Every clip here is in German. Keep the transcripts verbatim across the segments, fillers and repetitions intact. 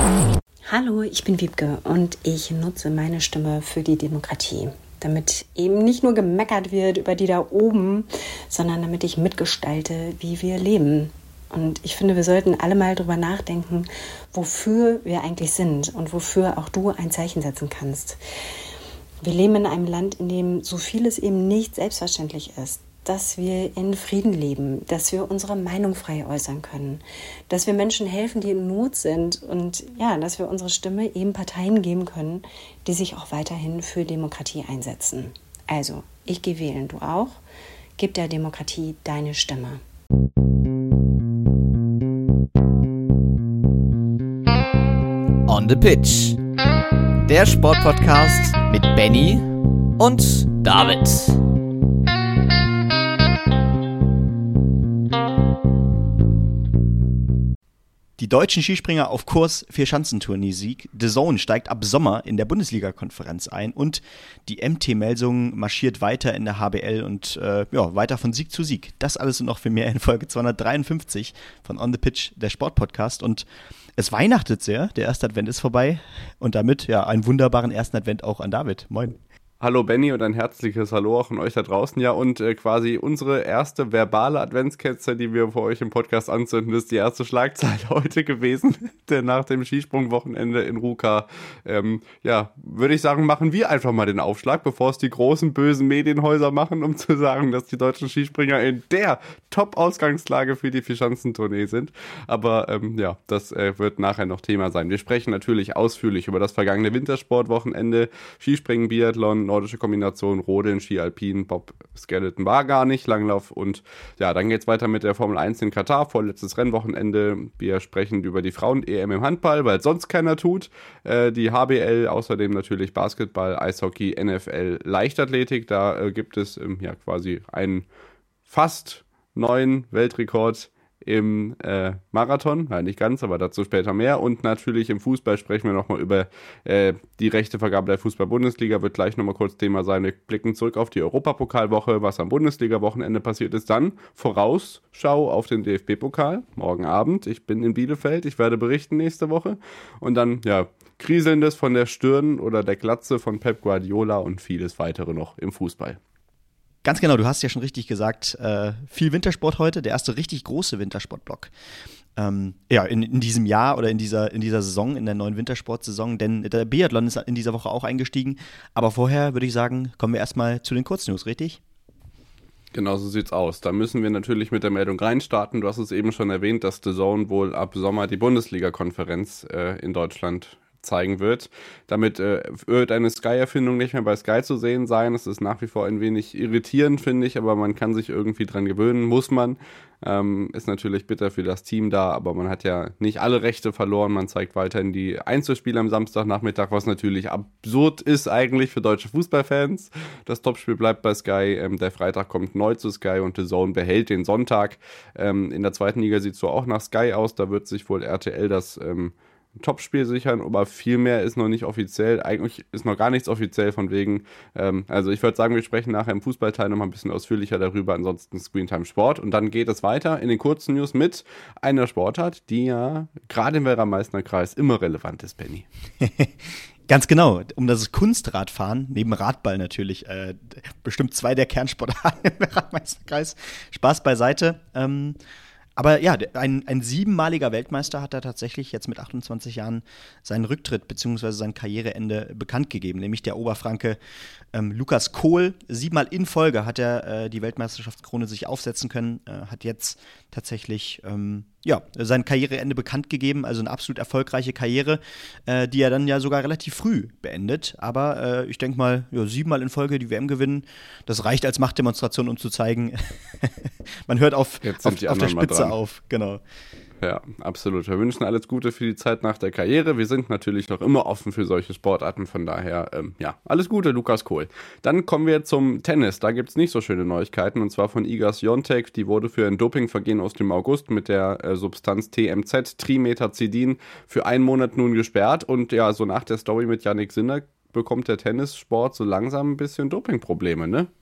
Hallo, ich bin Wiebke und ich nutze meine Stimme für die Demokratie, damit eben nicht nur gemeckert wird über die da oben, sondern damit ich mitgestalte, wie wir leben. Und ich finde, wir sollten alle mal drüber nachdenken, wofür wir eigentlich sind und wofür auch du ein Zeichen setzen kannst. Wir leben in einem Land, in dem so vieles eben nicht selbstverständlich ist. Dass wir in Frieden leben, dass wir unsere Meinung frei äußern können, dass wir Menschen helfen, die in Not sind und ja, dass wir unsere Stimme eben Parteien geben können, die sich auch weiterhin für Demokratie einsetzen. Also, ich gehe wählen, du auch. Gib der Demokratie deine Stimme. On the Pitch. Der Sportpodcast mit Benny und David. Die deutschen Skispringer auf Kurs Vierschanzentournee-Sieg. D A Z N steigt ab Sommer in der Bundesliga-Konferenz ein und die M T Melsungen marschiert weiter in der H B L und äh, ja, weiter von Sieg zu Sieg. Das alles und noch viel mehr in Folge zweihundertdreiundfünfzig von On the Pitch, der Sportpodcast. Und es weihnachtet sehr, der erste Advent ist vorbei und damit ja einen wunderbaren ersten Advent auch an David. Moin. Hallo Benny und ein herzliches Hallo auch an euch da draußen. Ja, und äh, quasi unsere erste verbale Adventskette, die wir für euch im Podcast anzünden, ist die erste Schlagzeile heute gewesen, denn nach dem Skisprungwochenende in Ruka, ähm, ja, würde ich sagen, machen wir einfach mal den Aufschlag, bevor es die großen, bösen Medienhäuser machen, um zu sagen, dass die deutschen Skispringer in der Top-Ausgangslage für die Vierschanzentournee sind. Aber ähm, ja, das äh, wird nachher noch Thema sein. Wir sprechen natürlich ausführlich über das vergangene Wintersportwochenende, Skispringen, Biathlon, nordische Kombination, Rodeln, Ski Alpin, Bob Skeleton war gar nicht, Langlauf und ja, dann geht's weiter mit der Formel eins in Katar, vorletztes Rennwochenende. Wir sprechen über die Frauen-E M im Handball, weil sonst keiner tut. Äh, die H B L, außerdem natürlich Basketball, Eishockey, N F L, Leichtathletik. Da äh, gibt es ähm, ja quasi einen fast neuen Weltrekord im äh, Marathon, nein, nicht ganz, aber dazu später mehr. Und natürlich im Fußball sprechen wir nochmal über äh, die Rechtevergabe der Fußball-Bundesliga, wird gleich nochmal kurz Thema sein. Wir blicken zurück auf die Europapokalwoche, was am Bundesliga-Wochenende passiert ist. Dann Vorausschau auf den D F B-Pokal, morgen Abend. Ich bin in Bielefeld, ich werde berichten nächste Woche. Und dann, ja, Kriselndes von der Stirn oder der Glatze von Pep Guardiola und vieles weitere noch im Fußball. Ganz genau, du hast ja schon richtig gesagt, äh, viel Wintersport heute, der erste richtig große Wintersportblock. Ähm, ja, in, in diesem Jahr oder in dieser, in dieser Saison, in der neuen Wintersportsaison, denn der Biathlon ist in dieser Woche auch eingestiegen. Aber vorher würde ich sagen, kommen wir erstmal zu den Kurznews, richtig? Genau, so sieht's aus. Da müssen wir natürlich mit der Meldung reinstarten. Du hast es eben schon erwähnt, dass D A Z N wohl ab Sommer die Bundesliga-Konferenz äh, in Deutschland zeigen wird. Damit äh, wird eine Sky-Erfindung nicht mehr bei Sky zu sehen sein. Es ist nach wie vor ein wenig irritierend, finde ich, aber man kann sich irgendwie dran gewöhnen, muss man. Ähm, ist natürlich bitter für das Team da, aber man hat ja nicht alle Rechte verloren. Man zeigt weiterhin die Einzelspiele am Samstagnachmittag, was natürlich absurd ist eigentlich für deutsche Fußballfans. Das Topspiel bleibt bei Sky. Ähm, der Freitag kommt neu zu Sky und D A Z N behält den Sonntag. Ähm, in der zweiten Liga sieht es so auch nach Sky aus. Da wird sich wohl R T L das ähm, Topspiel sichern, aber viel mehr ist noch nicht offiziell. Eigentlich ist noch gar nichts offiziell von wegen. Ähm, also ich würde sagen, wir sprechen nachher im Fußballteil noch mal ein bisschen ausführlicher darüber. Ansonsten Screentime Sport. Und dann geht es weiter in den kurzen News mit einer Sportart, die ja gerade im Werra-Meißner-Kreis immer relevant ist, Benny. Ganz genau, um das Kunstradfahren, neben Radball natürlich, äh, bestimmt zwei der Kernsportarten im Werra-Meißner-Kreis. Spaß beiseite. Ähm, Aber ja, ein, ein siebenmaliger Weltmeister hat da tatsächlich jetzt mit achtundzwanzig Jahren seinen Rücktritt bzw. sein Karriereende bekannt gegeben, nämlich der Oberfranke ähm, Lukas Kohl. Siebenmal in Folge hat er äh, die Weltmeisterschaftskrone sich aufsetzen können, äh, hat jetzt tatsächlich ähm, ja, sein Karriereende bekannt gegeben, also eine absolut erfolgreiche Karriere, äh, die er dann ja sogar relativ früh beendet. Aber äh, ich denke mal, ja, siebenmal in Folge die W M gewinnen, das reicht als Machtdemonstration, um zu zeigen, man hört auf, auf, auf der Spitze auf. Genau. Ja, absolut. Wir wünschen alles Gute für die Zeit nach der Karriere. Wir sind natürlich noch immer offen für solche Sportarten. Von daher, ähm, ja, alles Gute, Lukas Kohl. Dann kommen wir zum Tennis. Da gibt es nicht so schöne Neuigkeiten. Und zwar von Iga Świątek. Die wurde für ein Dopingvergehen aus dem August mit der äh, Substanz T M Z, Trimetazidin, für einen Monat nun gesperrt. Und ja, so nach der Story mit Jannik Sinner bekommt der Tennissport so langsam ein bisschen Dopingprobleme, ne?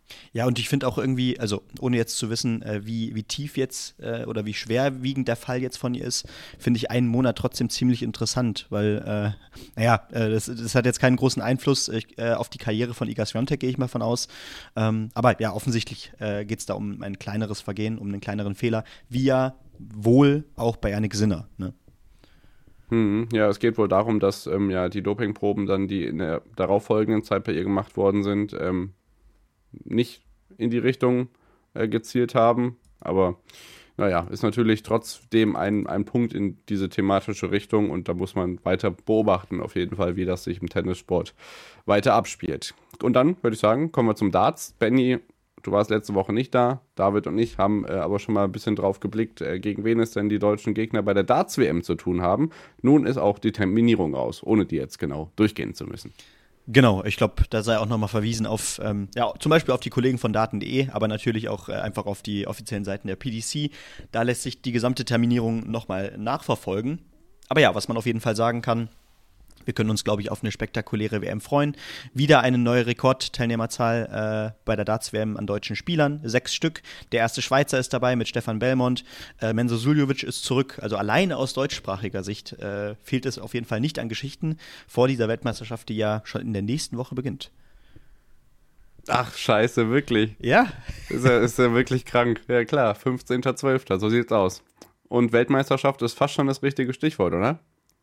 Ja, und ich finde auch irgendwie, also ohne jetzt zu wissen, äh, wie, wie tief jetzt äh, oder wie schwerwiegend der Fall jetzt von ihr ist, finde ich einen Monat trotzdem ziemlich interessant, weil, äh, naja, äh, das, das hat jetzt keinen großen Einfluss ich, äh, auf die Karriere von Iga Swiatek, gehe ich mal von aus. Ähm, aber ja, offensichtlich äh, geht es da um ein kleineres Vergehen, um einen kleineren Fehler, wie ja wohl auch bei Jannik Sinner, ne? Hm, ja, es geht wohl darum, dass ähm, ja die Dopingproben dann, die in der darauffolgenden Zeit bei ihr gemacht worden sind, ähm, nicht in die Richtung äh, gezielt haben. Aber naja, ist natürlich trotzdem ein, ein Punkt in diese thematische Richtung und da muss man weiter beobachten, auf jeden Fall, wie das sich im Tennissport weiter abspielt. Und dann würde ich sagen, kommen wir zum Darts. Benny, du warst letzte Woche nicht da. David und ich haben äh, aber schon mal ein bisschen drauf geblickt, äh, gegen wen es denn die deutschen Gegner bei der Darts-W M zu tun haben. Nun ist auch die Terminierung aus, ohne die jetzt genau durchgehen zu müssen. Genau, ich glaube, da sei auch nochmal verwiesen auf, ähm, ja, zum Beispiel auf die Kollegen von daten punkt de, aber natürlich auch äh, einfach auf die offiziellen Seiten der P D C. Da lässt sich die gesamte Terminierung nochmal nachverfolgen. Aber ja, was man auf jeden Fall sagen kann, wir können uns, glaube ich, auf eine spektakuläre W M freuen. Wieder eine neue Rekordteilnehmerzahl äh, bei der Darts-W M an deutschen Spielern. Sechs Stück. Der erste Schweizer ist dabei mit Stefan Belmont. Äh, Menzo Suljovic ist zurück. Also alleine aus deutschsprachiger Sicht äh, fehlt es auf jeden Fall nicht an Geschichten vor dieser Weltmeisterschaft, die ja schon in der nächsten Woche beginnt. Ach, scheiße, wirklich? Ja. Ist ja, ist ja wirklich krank. Ja klar, fünfzehnter zwölfter so sieht's aus. Und Weltmeisterschaft ist fast schon das richtige Stichwort, oder?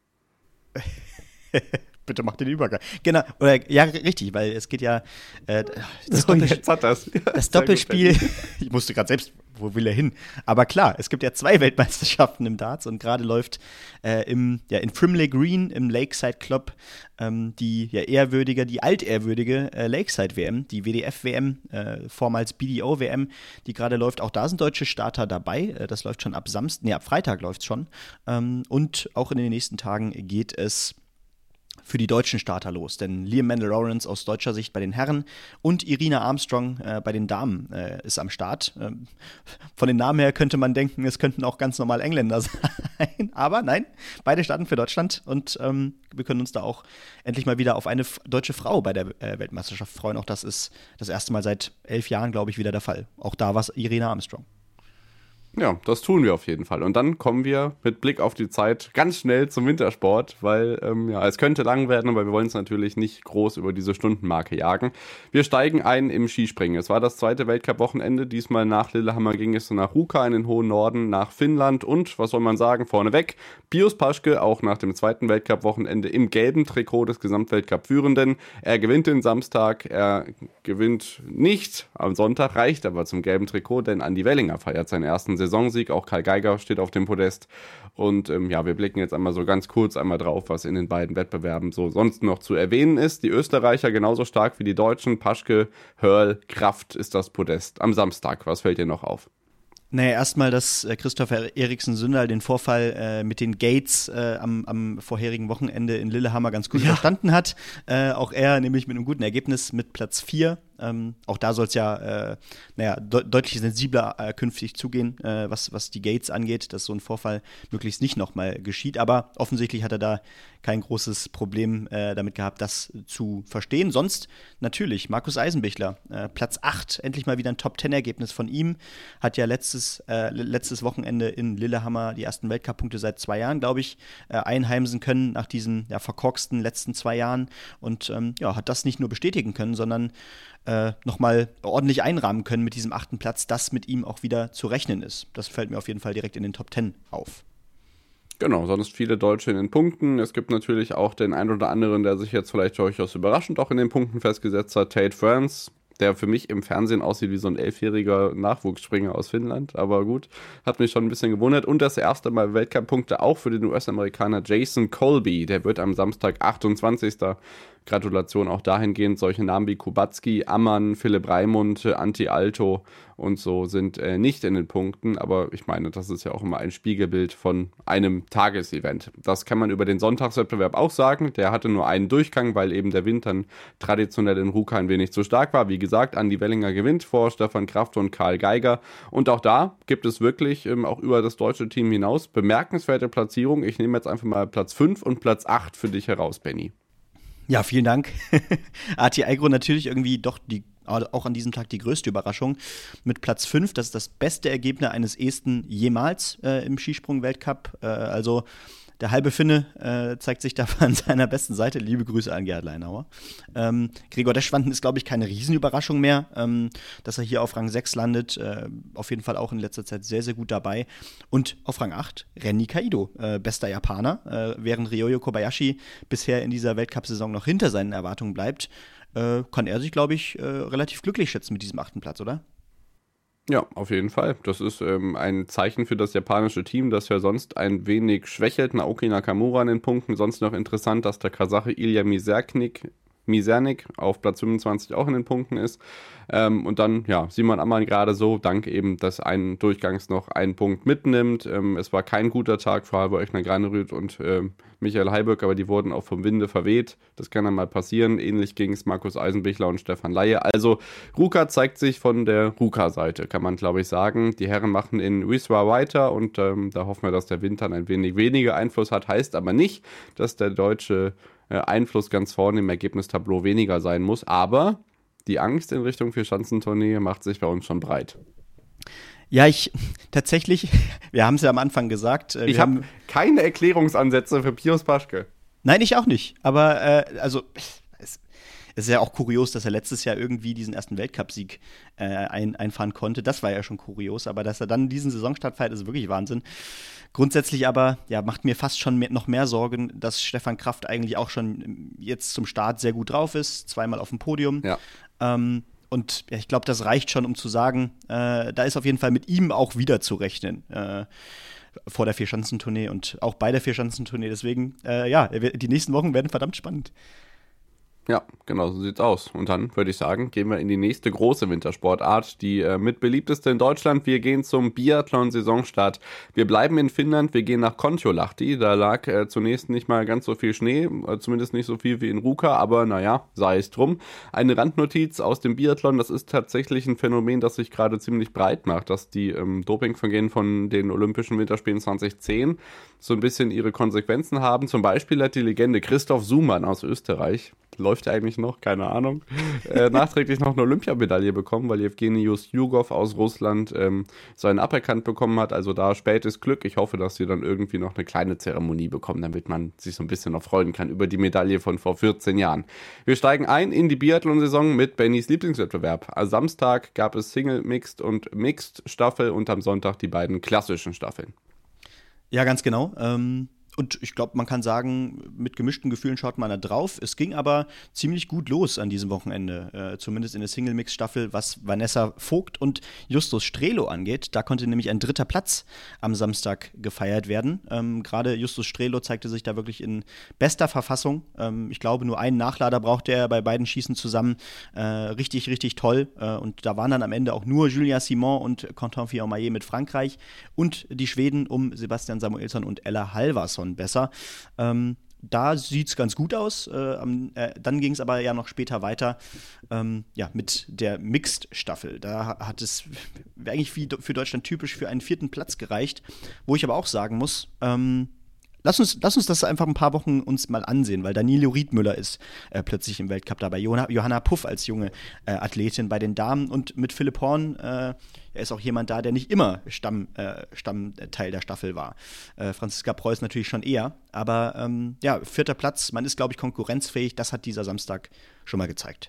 Bitte mach den Übergang. Genau, oder ja, richtig, weil es geht ja äh, das, so, Doppel- jetzt hat das. Ja, das Doppelspiel. Ich musste gerade selbst, wo will er hin? Aber klar, es gibt ja zwei Weltmeisterschaften im Darts und gerade läuft äh, im, ja, in Frimley Green im Lakeside Club ähm, die ja ehrwürdige, die altehrwürdige äh, Lakeside W M, die W D F W M, äh, vormals B D O W M, die gerade läuft. Auch da sind deutsche Starter dabei. Äh, das läuft schon ab Samstag, nee, ab Freitag läuft es schon. Ähm, und auch in den nächsten Tagen geht es für die deutschen Starter los, denn Liam Mandel-Lawrence aus deutscher Sicht bei den Herren und Irina Armstrong äh, bei den Damen äh, ist am Start. Ähm, von den Namen her könnte man denken, es könnten auch ganz normal Engländer sein, aber nein, beide starten für Deutschland und ähm, wir können uns da auch endlich mal wieder auf eine f- deutsche Frau bei der äh, Weltmeisterschaft freuen. Auch das ist das erste Mal seit elf Jahren, glaube ich, wieder der Fall. Auch da war es Irina Armstrong. Ja, das tun wir auf jeden Fall. Und dann kommen wir mit Blick auf die Zeit ganz schnell zum Wintersport, weil ähm, ja, es könnte lang werden, aber wir wollen es natürlich nicht groß über diese Stundenmarke jagen. Wir steigen ein im Skispringen. Es war das zweite Weltcup-Wochenende. Diesmal nach Lillehammer ging es nach Ruka in den hohen Norden, nach Finnland und, was soll man sagen, vorneweg, Pius Paschke, auch nach dem zweiten Weltcup-Wochenende im gelben Trikot des Gesamtweltcup-Führenden. Er gewinnt den Samstag, er gewinnt nicht am Sonntag, reicht aber zum gelben Trikot, denn Andi Wellinger feiert seinen ersten Saisonsieg, auch Karl Geiger steht auf dem Podest und ähm, ja, wir blicken jetzt einmal so ganz kurz einmal drauf, was in den beiden Wettbewerben so sonst noch zu erwähnen ist. Die Österreicher genauso stark wie die Deutschen, Paschke, Hörl, Kraft ist das Podest am Samstag. Was fällt dir noch auf? Naja, erstmal, dass äh, Christopher Eriksen-Sündal den Vorfall äh, mit den Gates äh, am, am vorherigen Wochenende in Lillehammer ganz gut ja. verstanden hat. Äh, auch er nämlich mit einem guten Ergebnis mit Platz vier. Ähm, auch da soll es ja äh, naja, de- deutlich sensibler äh, künftig zugehen, äh, was, was die Gates angeht, dass so ein Vorfall möglichst nicht nochmal geschieht. Aber offensichtlich hat er da kein großes Problem äh, damit gehabt, das zu verstehen. Sonst natürlich Markus Eisenbichler, äh, Platz acht, endlich mal wieder ein Top-Zehn-Ergebnis von ihm. Hat ja letztes, äh, letztes Wochenende in Lillehammer die ersten Weltcup-Punkte seit zwei Jahren, glaube ich, äh, einheimsen können nach diesen ja, verkorksten letzten zwei Jahren. Und ähm, ja, hat das nicht nur bestätigen können, sondern äh, nochmal ordentlich einrahmen können mit diesem achten Platz, dass mit ihm auch wieder zu rechnen ist. Das fällt mir auf jeden Fall direkt in den Top Ten auf. Genau, sonst viele Deutsche in den Punkten. Es gibt natürlich auch den einen oder anderen, der sich jetzt vielleicht durchaus überraschend auch in den Punkten festgesetzt hat. Tate France, der für mich im Fernsehen aussieht wie so ein elfjähriger Nachwuchsspringer aus Finnland. Aber gut, hat mich schon ein bisschen gewundert. Und das erste Mal Weltcup-Punkte auch für den U S-Amerikaner Jason Colby. Der wird am Samstag achtundzwanzigster Gratulation auch dahingehend. Solche Namen wie Kubacki, Ammann, Philipp Raimund, Antti Alto und so sind äh, nicht in den Punkten. Aber ich meine, das ist ja auch immer ein Spiegelbild von einem Tagesevent. Das kann man über den Sonntagswettbewerb auch sagen. Der hatte nur einen Durchgang, weil eben der Wind dann traditionell in Ruka ein wenig zu stark war. Wie gesagt, Andi Wellinger gewinnt vor Stefan Kraft und Karl Geiger. Und auch da gibt es wirklich ähm, auch über das deutsche Team hinaus bemerkenswerte Platzierungen. Ich nehme jetzt einfach mal Platz fünf und Platz acht für dich heraus, Benny. Ja, vielen Dank. A T Agro natürlich irgendwie doch die auch an diesem Tag die größte Überraschung, mit Platz fünf. Das ist das beste Ergebnis eines Esten jemals äh, im Skisprung-Weltcup. Äh, also der halbe Finne äh, zeigt sich da an seiner besten Seite. Liebe Grüße an Gerhard Leinauer. Ähm, Gregor Deschwanden ist, glaube ich, keine Riesenüberraschung mehr, ähm, dass er hier auf Rang sechs landet. Äh, auf jeden Fall auch in letzter Zeit sehr, sehr gut dabei. Und auf Rang acht Renni Kaido, äh, bester Japaner. Äh, während Ryoyo Kobayashi bisher in dieser Weltcup-Saison noch hinter seinen Erwartungen bleibt, äh, kann er sich, glaube ich, äh, relativ glücklich schätzen mit diesem achten Platz, oder? Ja, auf jeden Fall. Das ist ähm, ein Zeichen für das japanische Team, das ja sonst ein wenig schwächelt. Naoki Nakamura in den Punkten. Sonst noch interessant, dass der Kasache Ilya Mizernik, Mizernik auf Platz fünfundzwanzig auch in den Punkten ist. Ähm, und dann, ja, Simon Ammann gerade so, dank eben, dass ein Durchgangs noch einen Punkt mitnimmt. Ähm, es war kein guter Tag für Halvor Egner Granerüth und äh, Michael Heiberg, aber die wurden auch vom Winde verweht. Das kann dann mal passieren. Ähnlich ging es Markus Eisenbichler und Stefan Laie. Also Ruka zeigt sich von der Ruka-Seite, kann man glaube ich sagen. Die Herren machen in Wieswa weiter und ähm, da hoffen wir, dass der Wind dann ein wenig weniger Einfluss hat. Heißt aber nicht, dass der deutsche äh, Einfluss ganz vorne im Ergebnistableau weniger sein muss. Aber die Angst in Richtung Vierschanzentournee macht sich bei uns schon breit. Ja, ich tatsächlich, wir haben es ja am Anfang gesagt. Ich habe hab keine Erklärungsansätze für Pius Paschke. Nein, ich auch nicht. Aber äh, also es, es ist ja auch kurios, dass er letztes Jahr irgendwie diesen ersten Weltcupsieg äh, ein, einfahren konnte. Das war ja schon kurios. Aber dass er dann diesen Saisonstart feiert, ist wirklich Wahnsinn. Grundsätzlich aber, ja, macht mir fast schon mehr, noch mehr Sorgen, dass Stefan Kraft eigentlich auch schon jetzt zum Start sehr gut drauf ist. Zweimal auf dem Podium. Ja. Ähm, Und ja, ich glaube, das reicht schon, um zu sagen, äh, da ist auf jeden Fall mit ihm auch wieder zu rechnen äh, vor der Vierschanzentournee und auch bei der Vierschanzentournee. Deswegen, äh, ja, die nächsten Wochen werden verdammt spannend. Ja, genau, so sieht's aus. Und dann würde ich sagen, gehen wir in die nächste große Wintersportart, die äh, mit beliebteste in Deutschland. Wir gehen zum Biathlon-Saisonstart. Wir bleiben in Finnland, wir gehen nach Kontiolahti. Da lag äh, zunächst nicht mal ganz so viel Schnee, äh, zumindest nicht so viel wie in Ruka, aber naja, sei es drum. Eine Randnotiz aus dem Biathlon, das ist tatsächlich ein Phänomen, das sich gerade ziemlich breit macht, dass die ähm, Dopingvergehen von den Olympischen Winterspielen zwanzig zehn so ein bisschen ihre Konsequenzen haben. Zum Beispiel hat die Legende Christoph Sumann aus Österreich, läuft er eigentlich noch, keine Ahnung, äh, nachträglich noch eine Olympiamedaille bekommen, weil Jewgeni Justjugov aus Russland ähm, seinen aberkannt bekommen hat. Also da spätes Glück. Ich hoffe, dass sie dann irgendwie noch eine kleine Zeremonie bekommen, damit man sich so ein bisschen noch freuen kann über die Medaille von vor vierzehn Jahren. Wir steigen ein in die Biathlon-Saison mit Bennys Lieblingswettbewerb. Am Samstag gab es Single, Mixed und Mixed Staffel und am Sonntag die beiden klassischen Staffeln. Ja, ganz genau. Ähm Und ich glaube, man kann sagen, mit gemischten Gefühlen schaut man da drauf. Es ging aber ziemlich gut los an diesem Wochenende, äh, zumindest in der Single-Mix-Staffel, was Vanessa Vogt und Justus Strelo angeht. Da konnte nämlich ein dritter Platz am Samstag gefeiert werden. Ähm, Gerade Justus Strelo zeigte sich da wirklich in bester Verfassung. Ähm, ich glaube, nur einen Nachlader brauchte er bei beiden Schießen zusammen. Äh, richtig, richtig toll. Äh, und da waren dann am Ende auch nur Julia Simon und Quentin Fillon-Maillet mit Frankreich und die Schweden um Sebastian Samuelsson und Ella Halvarsson besser. Ähm, da sieht es ganz gut aus. Äh, äh, dann ging es aber ja noch später weiter ähm, ja, mit der Mixed-Staffel. Da hat es eigentlich wie für Deutschland typisch für einen vierten Platz gereicht, wo ich aber auch sagen muss, ähm, Lass uns, lass uns das einfach ein paar Wochen uns mal ansehen, weil Danilo Riedmüller ist äh, plötzlich im Weltcup dabei. Johanna, Johanna Puff als junge äh, Athletin bei den Damen und mit Philipp Horn, äh, er ist auch jemand da, der nicht immer Stamm, äh, Stammteil der Staffel war. Äh, Franziska Preuß natürlich schon eher, aber ähm, ja, vierter Platz, man ist, glaube ich, konkurrenzfähig, das hat dieser Samstag schon mal gezeigt.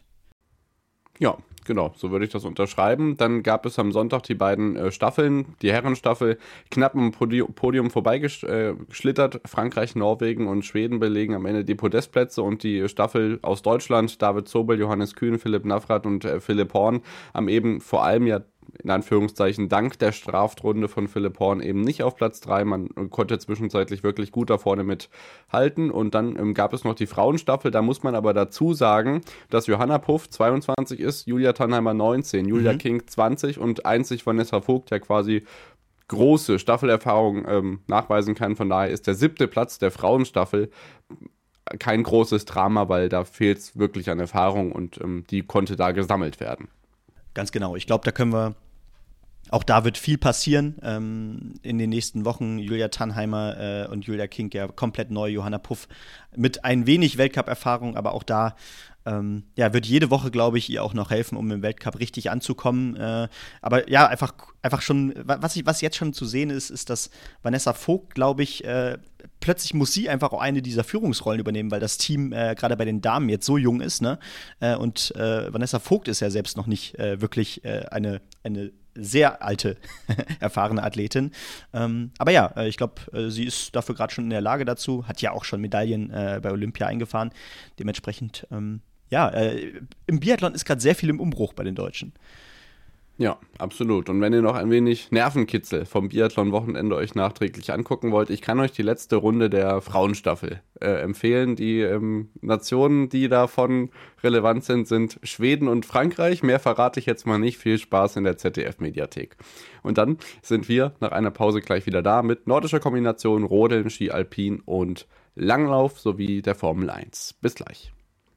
Ja, genau, so würde ich das unterschreiben. Dann gab es am Sonntag die beiden äh, Staffeln. Die Herrenstaffel knapp am Podium, Podium vorbeigeschlittert. Frankreich, Norwegen und Schweden belegen am Ende die Podestplätze und die Staffel aus Deutschland, David Zobel, Johannes Kühn, Philipp Navrat und äh, Philipp Horn, am eben vor allem ja in Anführungszeichen dank der Strafrunde von Philipp Horn eben nicht auf Platz drei. Man konnte zwischenzeitlich wirklich gut da vorne mithalten. Und dann ähm, gab es noch die Frauenstaffel. Da muss man aber dazu sagen, dass Johanna Puff zweiundzwanzig ist, Julia Tannheimer neunzehn, Julia mhm. King zwanzig und einzig Vanessa Vogt ja quasi große Staffelerfahrung ähm, nachweisen kann. Von daher ist der siebte Platz der Frauenstaffel kein großes Drama, weil da fehlt es wirklich an Erfahrung und ähm, die konnte da gesammelt werden. Ganz genau. Ich glaube, da können wir auch da wird viel passieren ähm, in den nächsten Wochen. Julia Tannheimer äh, und Julia Kink ja komplett neu, Johanna Puff mit ein wenig Weltcup-Erfahrung, aber auch da ähm, ja, wird jede Woche, glaube ich, ihr auch noch helfen, um im Weltcup richtig anzukommen. Äh, aber ja, einfach, einfach schon, was, ich, was jetzt schon zu sehen ist, ist, dass Vanessa Vogt, glaube ich, äh, plötzlich muss sie einfach auch eine dieser Führungsrollen übernehmen, weil das Team äh, gerade bei den Damen jetzt so jung ist, ne? Äh, und äh, Vanessa Vogt ist ja selbst noch nicht äh, wirklich äh, eine, eine sehr alte, erfahrene Athletin. Ähm, aber ja, äh, ich glaube, äh, sie ist dafür gerade schon in der Lage dazu, hat ja auch schon Medaillen äh, bei Olympia eingefahren. Dementsprechend, ähm, ja, äh, im Biathlon ist gerade sehr viel im Umbruch bei den Deutschen. Ja, absolut. Und wenn ihr noch ein wenig Nervenkitzel vom Biathlon-Wochenende euch nachträglich angucken wollt, ich kann euch die letzte Runde der Frauenstaffel äh, empfehlen. Die ähm, Nationen, die davon relevant sind, sind Schweden und Frankreich. Mehr verrate ich jetzt mal nicht. Viel Spaß in der Z D F-Mediathek. Und dann sind wir nach einer Pause gleich wieder da mit nordischer Kombination, Rodeln, Ski Alpin und Langlauf sowie der Formel eins. Bis gleich.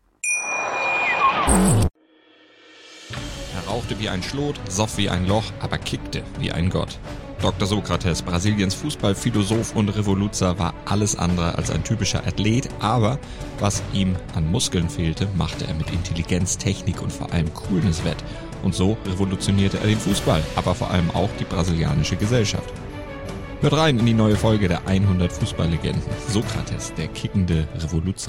Er rauchte wie ein Schlot, soff wie ein Loch, aber kickte wie ein Gott. Doktor Sokrates, Brasiliens Fußballphilosoph und Revoluzer, war alles andere als ein typischer Athlet, aber was ihm an Muskeln fehlte, machte er mit Intelligenz, Technik und vor allem Coolness wett. Und so revolutionierte er den Fußball, aber vor allem auch die brasilianische Gesellschaft. Hört rein in die neue Folge der hundert Fußballlegenden. Sokrates, der kickende Revoluzer.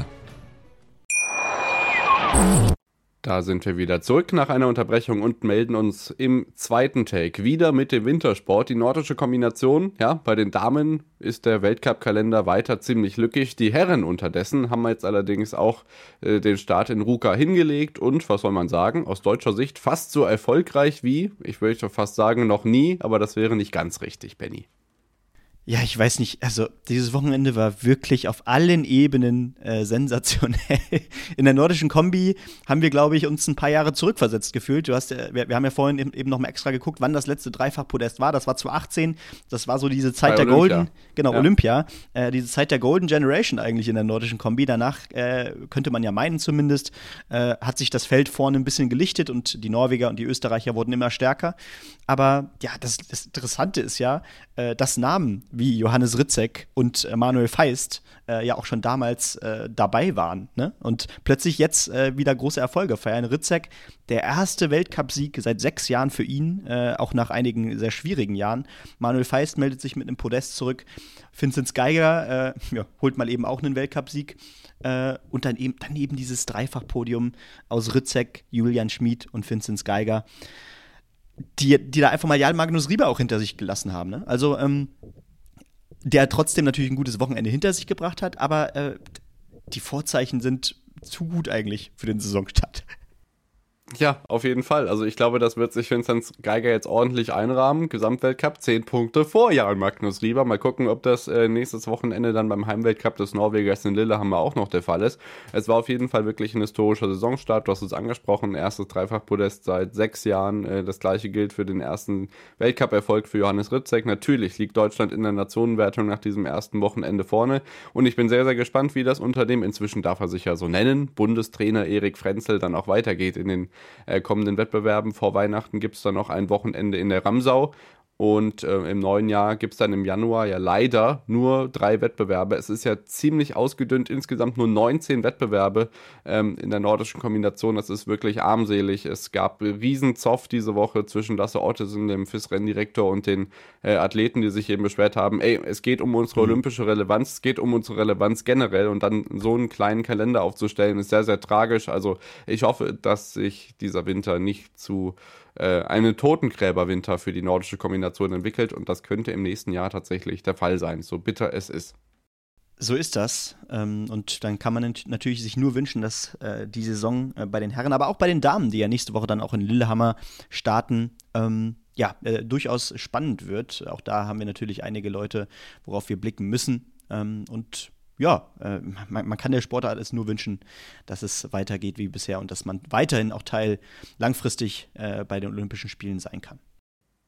Da sind wir wieder zurück nach einer Unterbrechung und melden uns im zweiten Take wieder mit dem Wintersport. Die nordische Kombination, ja, bei den Damen ist der Weltcup-Kalender weiter ziemlich lückig. Die Herren unterdessen haben jetzt allerdings auch äh, den Start in Ruka hingelegt und, was soll man sagen, aus deutscher Sicht fast so erfolgreich wie, ich würde fast sagen, noch nie, aber das wäre nicht ganz richtig, Benny. Ja, ich weiß nicht, also dieses Wochenende war wirklich auf allen Ebenen äh, sensationell. In der nordischen Kombi haben wir, glaube ich, uns ein paar Jahre zurückversetzt gefühlt. Du hast, äh, wir, wir haben ja vorhin eben noch mal extra geguckt, wann das letzte Dreifach-Podest war. Das war zwanzig achtzehn, das war so diese Zeit Bei der Olympia. Golden, genau, Ja. Olympia, äh, diese Zeit der Golden Generation eigentlich in der nordischen Kombi. Danach äh, könnte man ja meinen zumindest, äh, hat sich das Feld vorne ein bisschen gelichtet und die Norweger und die Österreicher wurden immer stärker. Aber ja, das, das Interessante ist ja, äh, dass Namen wie Johannes Ritzek und äh, Manuel Feist äh, ja auch schon damals äh, dabei waren, ne? Und plötzlich jetzt äh, wieder große Erfolge feiern. Ritzek, der erste Weltcupsieg seit sechs Jahren für ihn, äh, auch nach einigen sehr schwierigen Jahren. Manuel Feist meldet sich mit einem Podest zurück. Vinzenz Geiger äh, ja, holt mal eben auch einen Weltcupsieg. Äh, und dann eben, dann eben dieses Dreifachpodium aus Ritzek, Julian Schmid und Vinzenz Geiger, die, die da einfach mal Jan Magnus Rieber auch hinter sich gelassen haben, ne? Also, ähm, der trotzdem natürlich ein gutes Wochenende hinter sich gebracht hat, aber äh, die Vorzeichen sind zu gut eigentlich für den Saisonstart. Ja, auf jeden Fall. Also ich glaube, das wird sich Vinzenz Geiger jetzt ordentlich einrahmen. Gesamtweltcup, zehn Punkte vor Jan Magnus Rieber. Mal gucken, ob das äh, nächstes Wochenende dann beim Heimweltcup des Norwegers in Lillehammer auch noch der Fall ist. Es war auf jeden Fall wirklich ein historischer Saisonstart. Du hast es angesprochen, erstes Dreifachpodest seit sechs Jahren. Äh, das gleiche gilt für den ersten Weltcup-Erfolg für Johannes Ritzek. Natürlich liegt Deutschland in der Nationenwertung nach diesem ersten Wochenende vorne. Und ich bin sehr, sehr gespannt, wie das unter dem, inzwischen darf er sich ja so nennen, Bundestrainer Erik Frenzel dann auch weitergeht in den Äh, kommenden Wettbewerben. Vor Weihnachten gibt es dann noch ein Wochenende in der Ramsau und äh, im neuen Jahr gibt es dann im Januar ja leider nur drei Wettbewerbe. Es ist ja ziemlich ausgedünnt, insgesamt nur neunzehn Wettbewerbe ähm, in der nordischen Kombination. Das ist wirklich armselig. Es gab Riesenzoff diese Woche zwischen Lasse Ottesen, dem F I S-Renndirektor, und den äh, Athleten, die sich eben beschwert haben, ey, es geht um unsere mhm. olympische Relevanz, es geht um unsere Relevanz generell, und dann so einen kleinen Kalender aufzustellen, ist sehr, sehr tragisch. Also ich hoffe, dass sich dieser Winter nicht zu äh, einem Totengräberwinter für die nordische Kombination entwickelt, und das könnte im nächsten Jahr tatsächlich der Fall sein, so bitter es ist. So ist das. Ähm, und dann kann man nat- natürlich sich nur wünschen, dass äh, die Saison äh, bei den Herren, aber auch bei den Damen, die ja nächste Woche dann auch in Lillehammer starten, ähm, ja, äh, durchaus spannend wird. Auch da haben wir natürlich einige Leute, worauf wir blicken müssen. Ähm, und ja, äh, man, man kann der Sportart alles nur wünschen, dass es weitergeht wie bisher und dass man weiterhin auch Teil langfristig äh, bei den Olympischen Spielen sein kann.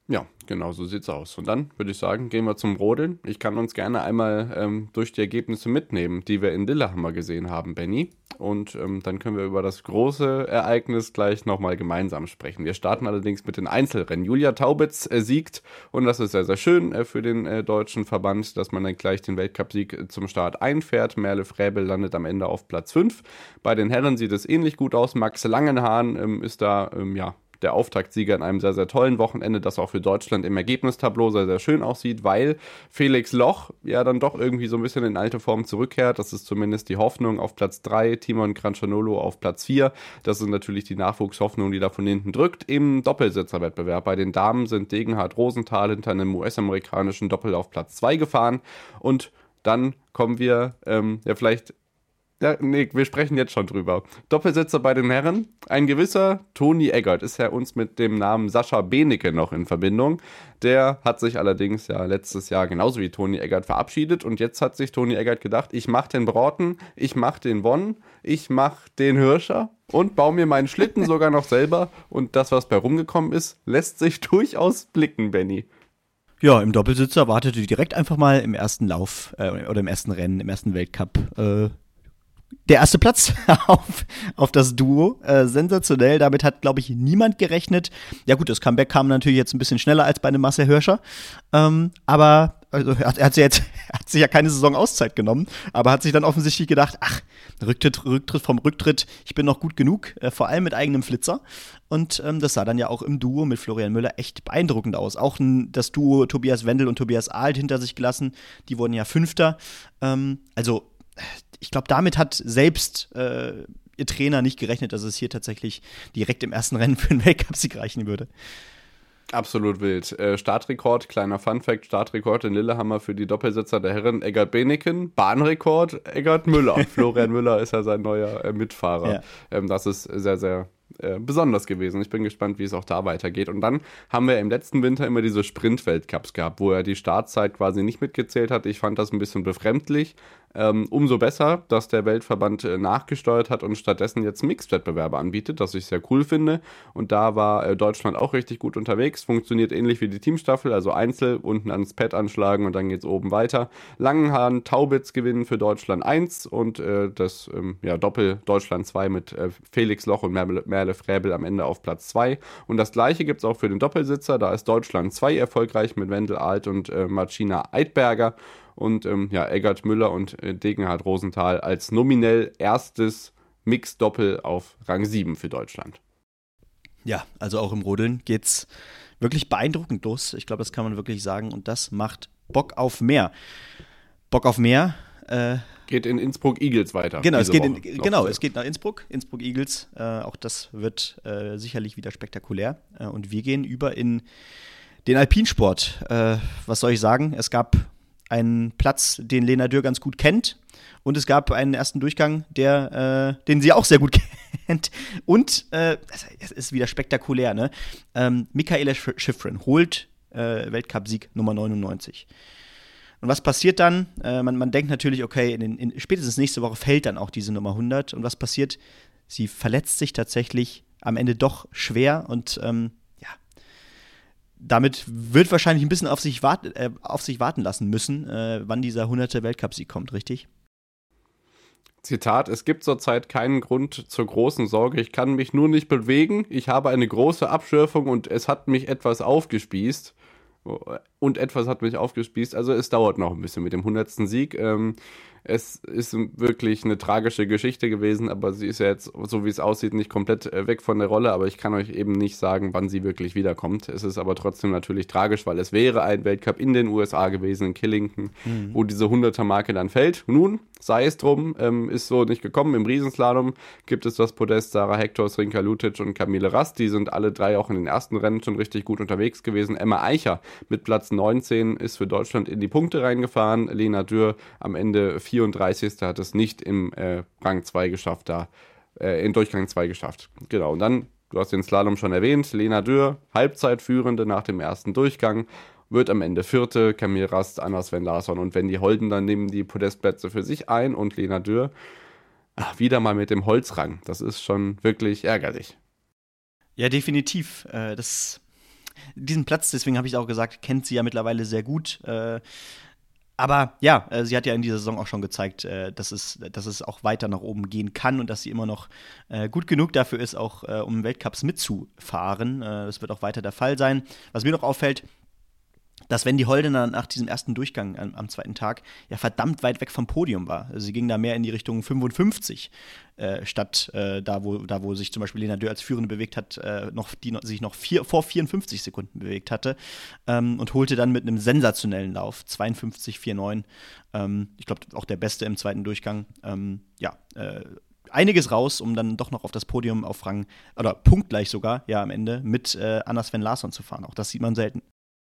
Ja, genau, so sieht's aus. Und dann würde ich sagen, gehen wir zum Rodeln. Ich kann uns gerne einmal ähm, durch die Ergebnisse mitnehmen, die wir in Lillehammer gesehen haben, Benny. Und ähm, dann können wir über das große Ereignis gleich nochmal gemeinsam sprechen. Wir starten allerdings mit den Einzelrennen. Julia Taubitz äh, siegt und das ist sehr, sehr schön äh, für den äh, deutschen Verband, dass man dann gleich den Weltcupsieg äh, zum Start einfährt. Merle Fräbel landet am Ende auf Platz fünf. Bei den Herren sieht es ähnlich gut aus. Max Langenhahn ähm, ist da, ähm, ja, der Auftaktsieger in einem sehr, sehr tollen Wochenende, das auch für Deutschland im Ergebnistableau sehr, sehr schön aussieht, weil Felix Loch ja dann doch irgendwie so ein bisschen in alte Form zurückkehrt. Das ist zumindest die Hoffnung auf Platz drei, Timon Crancianolo auf Platz vier. Das ist natürlich die Nachwuchshoffnung, die da von hinten drückt. Im Doppelsitzerwettbewerb bei den Damen sind Degenhard Rosenthal hinter einem U S-amerikanischen Doppel auf Platz zwei gefahren. Und dann kommen wir, ähm, ja vielleicht... Ja, nee, wir sprechen jetzt schon drüber. Doppelsitzer bei den Herren. Ein gewisser Toni Eggert ist ja uns mit dem Namen Sascha Benecke noch in Verbindung. Der hat sich allerdings ja letztes Jahr genauso wie Toni Eggert verabschiedet. Und jetzt hat sich Toni Eggert gedacht, ich mach den Broughton, ich mach den Won, ich mach den Hirscher und baue mir meinen Schlitten sogar noch selber. Und das, was bei rumgekommen ist, lässt sich durchaus blicken, Benny. Ja, im Doppelsitzer wartete direkt einfach mal im ersten Lauf äh, oder im ersten Rennen, im ersten Weltcup äh, der erste Platz auf, auf das Duo. Äh, sensationell, damit hat, glaube ich, niemand gerechnet. Ja gut, das Comeback kam natürlich jetzt ein bisschen schneller als bei einem Marcel Hirscher. Ähm, aber also, er, hat, er, hat sich jetzt, er hat sich ja keine Saison Auszeit genommen, aber hat sich dann offensichtlich gedacht, ach, Rücktritt, Rücktritt vom Rücktritt, ich bin noch gut genug, äh, vor allem mit eigenem Flitzer. Und ähm, das sah dann ja auch im Duo mit Florian Müller echt beeindruckend aus. Auch n, das Duo Tobias Wendel und Tobias Ahlt hinter sich gelassen, die wurden ja Fünfter. Ähm, also ich glaube, damit hat selbst äh, ihr Trainer nicht gerechnet, dass es hier tatsächlich direkt im ersten Rennen für einen Weltcupsieg reichen würde. Absolut wild. Äh, Startrekord, kleiner Funfact, Startrekord in Lillehammer für die Doppelsitzer der Herren Eggert Beneken, Bahnrekord Eggert Müller. Florian Müller ist ja sein neuer äh, Mitfahrer. Ja. Ähm, das ist sehr, sehr äh, besonders gewesen. Ich bin gespannt, wie es auch da weitergeht. Und dann haben wir im letzten Winter immer diese Sprint-Weltcups gehabt, wo er die Startzeit quasi nicht mitgezählt hat. Ich fand das ein bisschen befremdlich. Ähm, umso besser, dass der Weltverband äh, nachgesteuert hat und stattdessen jetzt Mixed-Wettbewerbe anbietet, was ich sehr cool finde. Und da war äh, Deutschland auch richtig gut unterwegs. Funktioniert ähnlich wie die Teamstaffel, also Einzel, unten ans Pad anschlagen und dann geht's oben weiter. Langenhahn, Taubitz gewinnen für Deutschland eins und äh, das ähm, ja, Doppel Deutschland zwei mit äh, Felix Loch und Merle, Merle Fräbel am Ende auf Platz zwei. Und das gleiche gibt's auch für den Doppelsitzer. Da ist Deutschland zwei erfolgreich mit Wendel Ahlt und äh, Marcina Eidberger. Und ähm, ja, Eggert Müller und äh, Degenhard Rosenthal als nominell erstes Mix-Doppel auf Rang sieben für Deutschland. Ja, also auch im Rodeln geht's wirklich beeindruckend los. Ich glaube, das kann man wirklich sagen. Und das macht Bock auf mehr. Bock auf mehr. Äh, geht in Innsbruck Eagles weiter. Genau, es geht, in, genau es geht nach Innsbruck. Innsbruck Eagles. Äh, auch das wird äh, sicherlich wieder spektakulär. Äh, und wir gehen über in den Alpinsport. Äh, was soll ich sagen? Es gab einen Platz, den Lena Dürr ganz gut kennt. Und es gab einen ersten Durchgang, der, äh, den sie auch sehr gut kennt. Und äh, es ist wieder spektakulär, ne? Ähm, Michaela Shiffrin holt äh, Weltcupsieg Nummer neunundneunzig. Und was passiert dann? Äh, man, man denkt natürlich, okay, in den, in, spätestens nächste Woche fällt dann auch diese Nummer hundert. Und was passiert? Sie verletzt sich tatsächlich am Ende doch schwer und ähm, damit wird wahrscheinlich ein bisschen auf sich, wart, äh, auf sich warten lassen müssen, äh, wann dieser hunderte Weltcupsieg kommt, richtig? Zitat, es gibt zurzeit keinen Grund zur großen Sorge. Ich kann mich nur nicht bewegen. Ich habe eine große Abschürfung und es hat mich etwas aufgespießt. Und etwas hat mich aufgespießt. Also es dauert noch ein bisschen mit dem hundertsten Sieg. Ähm, es ist wirklich eine tragische Geschichte gewesen, aber sie ist ja jetzt, so wie es aussieht, nicht komplett weg von der Rolle. Aber ich kann euch eben nicht sagen, wann sie wirklich wiederkommt. Es ist aber trotzdem natürlich tragisch, weil es wäre ein Weltcup in den U S A gewesen, in Killington, mhm. wo diese hunderter-Marke dann fällt. Nun, sei es drum, ähm, ist so nicht gekommen. Im Riesenslalom gibt es das Podest Sarah Hector, Srinka Lutic und Camille Rast. Die sind alle drei auch in den ersten Rennen schon richtig gut unterwegs gewesen. Emma Eicher mit Platz neunzehn ist für Deutschland in die Punkte reingefahren. Lena Dürr am Ende vierunddreißigste hat es nicht im äh, Rang zwei geschafft, da äh, in Durchgang zwei geschafft. Genau, und dann, du hast den Slalom schon erwähnt, Lena Dürr, Halbzeitführende nach dem ersten Durchgang, wird am Ende Vierte, Camille Rast, Anna Sven Larsson und Wendy Holden dann nehmen die Podestplätze für sich ein und Lena Dürr ach, wieder mal mit dem Holzrang. Das ist schon wirklich ärgerlich. Ja, definitiv. Äh, das diesen Platz, deswegen habe ich es auch gesagt, kennt sie ja mittlerweile sehr gut. Äh, aber ja, äh, sie hat ja in dieser Saison auch schon gezeigt, äh, dass, es, dass es auch weiter nach oben gehen kann und dass sie immer noch äh, gut genug dafür ist, auch äh, um Weltcups mitzufahren. Äh, das wird auch weiter der Fall sein. Was mir noch auffällt, dass wenn die Holdener nach diesem ersten Durchgang am, am zweiten Tag ja verdammt weit weg vom Podium war. Also sie ging da mehr in die Richtung fünfundfünfzig, äh, statt äh, da, wo, da, wo sich zum Beispiel Lena Dürr als Führende bewegt hat, äh, noch, die noch, sich noch vier, vor vierundfünfzig Sekunden bewegt hatte ähm, und holte dann mit einem sensationellen Lauf zweiundfünfzig Komma neunundvierzig. Ähm, ich glaube, auch der Beste im zweiten Durchgang. Ähm, ja, äh, einiges raus, um dann doch noch auf das Podium auf Rang, oder punktgleich sogar, ja, am Ende, mit äh, Anna Sven Larsson zu fahren. Auch das sieht man selten.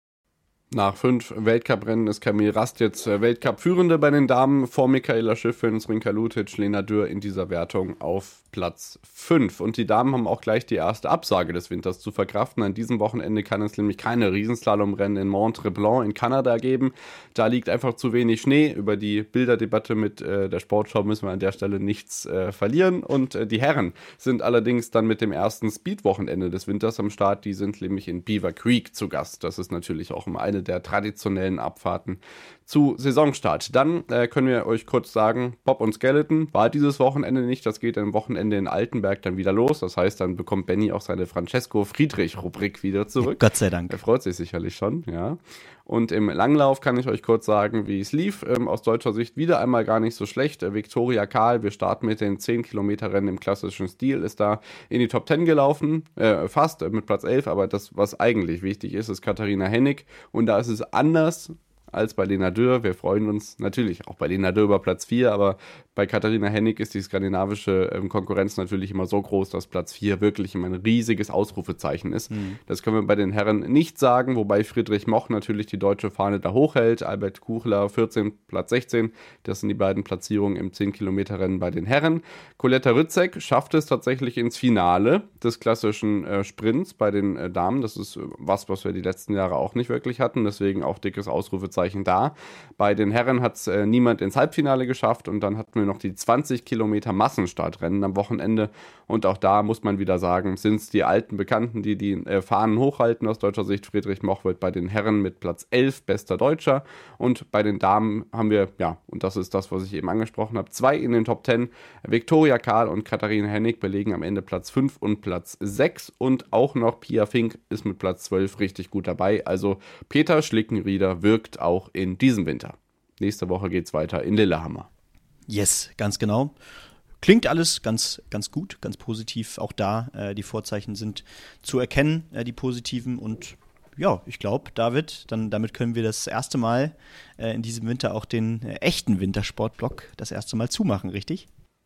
Nach fünf Weltcuprennen ist Camille Rast jetzt Weltcup-Führende bei den Damen vor Michaela Schiffrin, Rinka Lutic, Lena Dürr in dieser Wertung auf Platz fünf. Und die Damen haben auch gleich die erste Absage des Winters zu verkraften. An diesem Wochenende kann es nämlich keine Riesenslalomrennen in Mont-Tremblant in Kanada geben. Da liegt einfach zu wenig Schnee. Über die Bilderdebatte mit äh, der Sportschau müssen wir an der Stelle nichts äh, verlieren. Und äh, die Herren sind allerdings dann mit dem ersten Speed-Wochenende des Winters am Start. Die sind nämlich in Beaver Creek zu Gast. Das ist natürlich auch immer eine der traditionellen Abfahrten zu Saisonstart. Dann äh, können wir euch kurz sagen, Bob und Skeleton war dieses Wochenende nicht. Das geht am Wochenende in Altenberg dann wieder los. Das heißt, dann bekommt Benny auch seine Francesco-Friedrich-Rubrik wieder zurück. Gott sei Dank. Er freut sich sicherlich schon, ja. Und im Langlauf kann ich euch kurz sagen, wie es lief. Ähm, aus deutscher Sicht wieder einmal gar nicht so schlecht. Äh, Viktoria Kahl, wir starten mit den zehn Kilometer Rennen im klassischen Stil, ist da in die Top zehn gelaufen, äh, fast äh, mit Platz elf. Aber das, was eigentlich wichtig ist, ist Katharina Hennig. Und da ist es anders als bei Lena Dürr. Wir freuen uns natürlich auch bei Lena Dürr über Platz vier, aber bei Katharina Hennig ist die skandinavische ähm, Konkurrenz natürlich immer so groß, dass Platz vier wirklich immer ein riesiges Ausrufezeichen ist. Mhm. Das können wir bei den Herren nicht sagen, wobei Friedrich Moch natürlich die deutsche Fahne da hochhält. Albert Kuchler vierzehn, Platz sechzehn. Das sind die beiden Platzierungen im zehn Kilometer Rennen bei den Herren. Coletta Rützek schafft es tatsächlich ins Finale des klassischen äh, Sprints bei den äh, Damen. Das ist äh, was, was wir die letzten Jahre auch nicht wirklich hatten. Deswegen auch dickes Ausrufezeichen da. Bei den Herren hat es äh, niemand ins Halbfinale geschafft und dann hatten wir noch die zwanzig Kilometer Massenstartrennen am Wochenende und auch da muss man wieder sagen, sind es die alten Bekannten, die die äh, Fahnen hochhalten aus deutscher Sicht. Friedrich Moch wird bei den Herren mit Platz elf bester Deutscher und bei den Damen haben wir, ja, und das ist das, was ich eben angesprochen habe, zwei in den Top zehn. Viktoria Kahl und Katharina Hennig belegen am Ende Platz fünf und Platz sechs und auch noch Pia Fink ist mit Platz zwölf richtig gut dabei. Also Peter Schlickenrieder wirkt auch in diesem Winter. Nächste Woche geht's weiter in Lillehammer. Yes, ganz genau. Klingt alles ganz, ganz gut, ganz positiv. Auch da, äh, die Vorzeichen sind zu erkennen, äh, die positiven. Und ja, ich glaube, David, dann damit können wir das erste Mal äh, in diesem Winter auch den äh, echten Wintersportblock das erste Mal zumachen, richtig?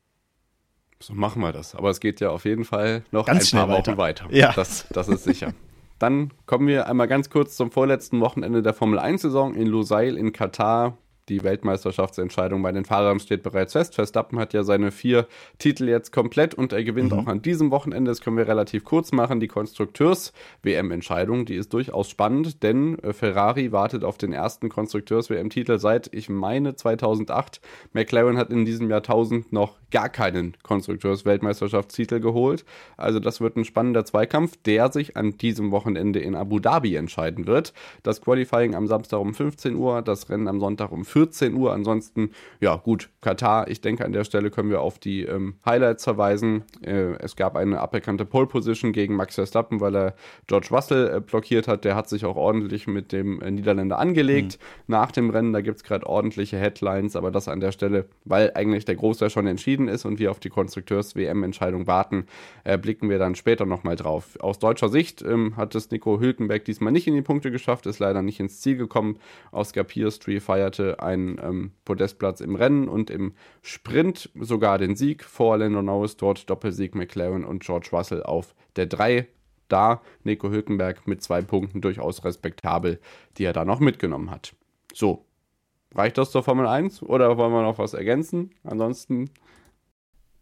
So machen wir das. Aber es geht ja auf jeden Fall noch ganz ein paar weiter. Wochen weiter. Ja. Das, das ist sicher. Dann kommen wir einmal ganz kurz zum vorletzten Wochenende der Formel eins Saison in Lusail in Katar. Die Weltmeisterschaftsentscheidung bei den Fahrern steht bereits fest. Verstappen hat ja seine vier Titel jetzt komplett und er gewinnt mhm. auch an diesem Wochenende. Das können wir relativ kurz machen. Die Konstrukteurs-W M-Entscheidung, die ist durchaus spannend, denn Ferrari wartet auf den ersten Konstrukteurs-W M-Titel seit, ich meine, zweitausendacht. McLaren hat in diesem Jahrtausend noch gar keinen Konstrukteurs-Weltmeisterschaftstitel geholt. Also das wird ein spannender Zweikampf, der sich an diesem Wochenende in Abu Dhabi entscheiden wird. Das Qualifying am Samstag um fünfzehn Uhr, das Rennen am Sonntag um vierzehn Uhr. Ansonsten, ja gut, Katar, ich denke, an der Stelle können wir auf die ähm, Highlights verweisen. Äh, es gab eine aberkannte Pole Position gegen Max Verstappen, weil er George Russell äh, blockiert hat. Der hat sich auch ordentlich mit dem äh, Niederländer angelegt. Mhm. Nach dem Rennen, da gibt es gerade ordentliche Headlines, aber das an der Stelle, weil eigentlich der Großteil schon entschieden ist und wir auf die Konstrukteurs-W M-Entscheidung warten, äh, blicken wir dann später nochmal drauf. Aus deutscher Sicht ähm, hat es Nico Hülkenberg diesmal nicht in die Punkte geschafft, ist leider nicht ins Ziel gekommen. Oscar Piastri feierte einen ähm, Podestplatz im Rennen und im Sprint sogar den Sieg vor Lando Norris, dort Doppelsieg McLaren und George Russell auf der drei. Da Nico Hülkenberg mit zwei Punkten durchaus respektabel, die er da noch mitgenommen hat. So, reicht das zur Formel eins oder wollen wir noch was ergänzen? Ansonsten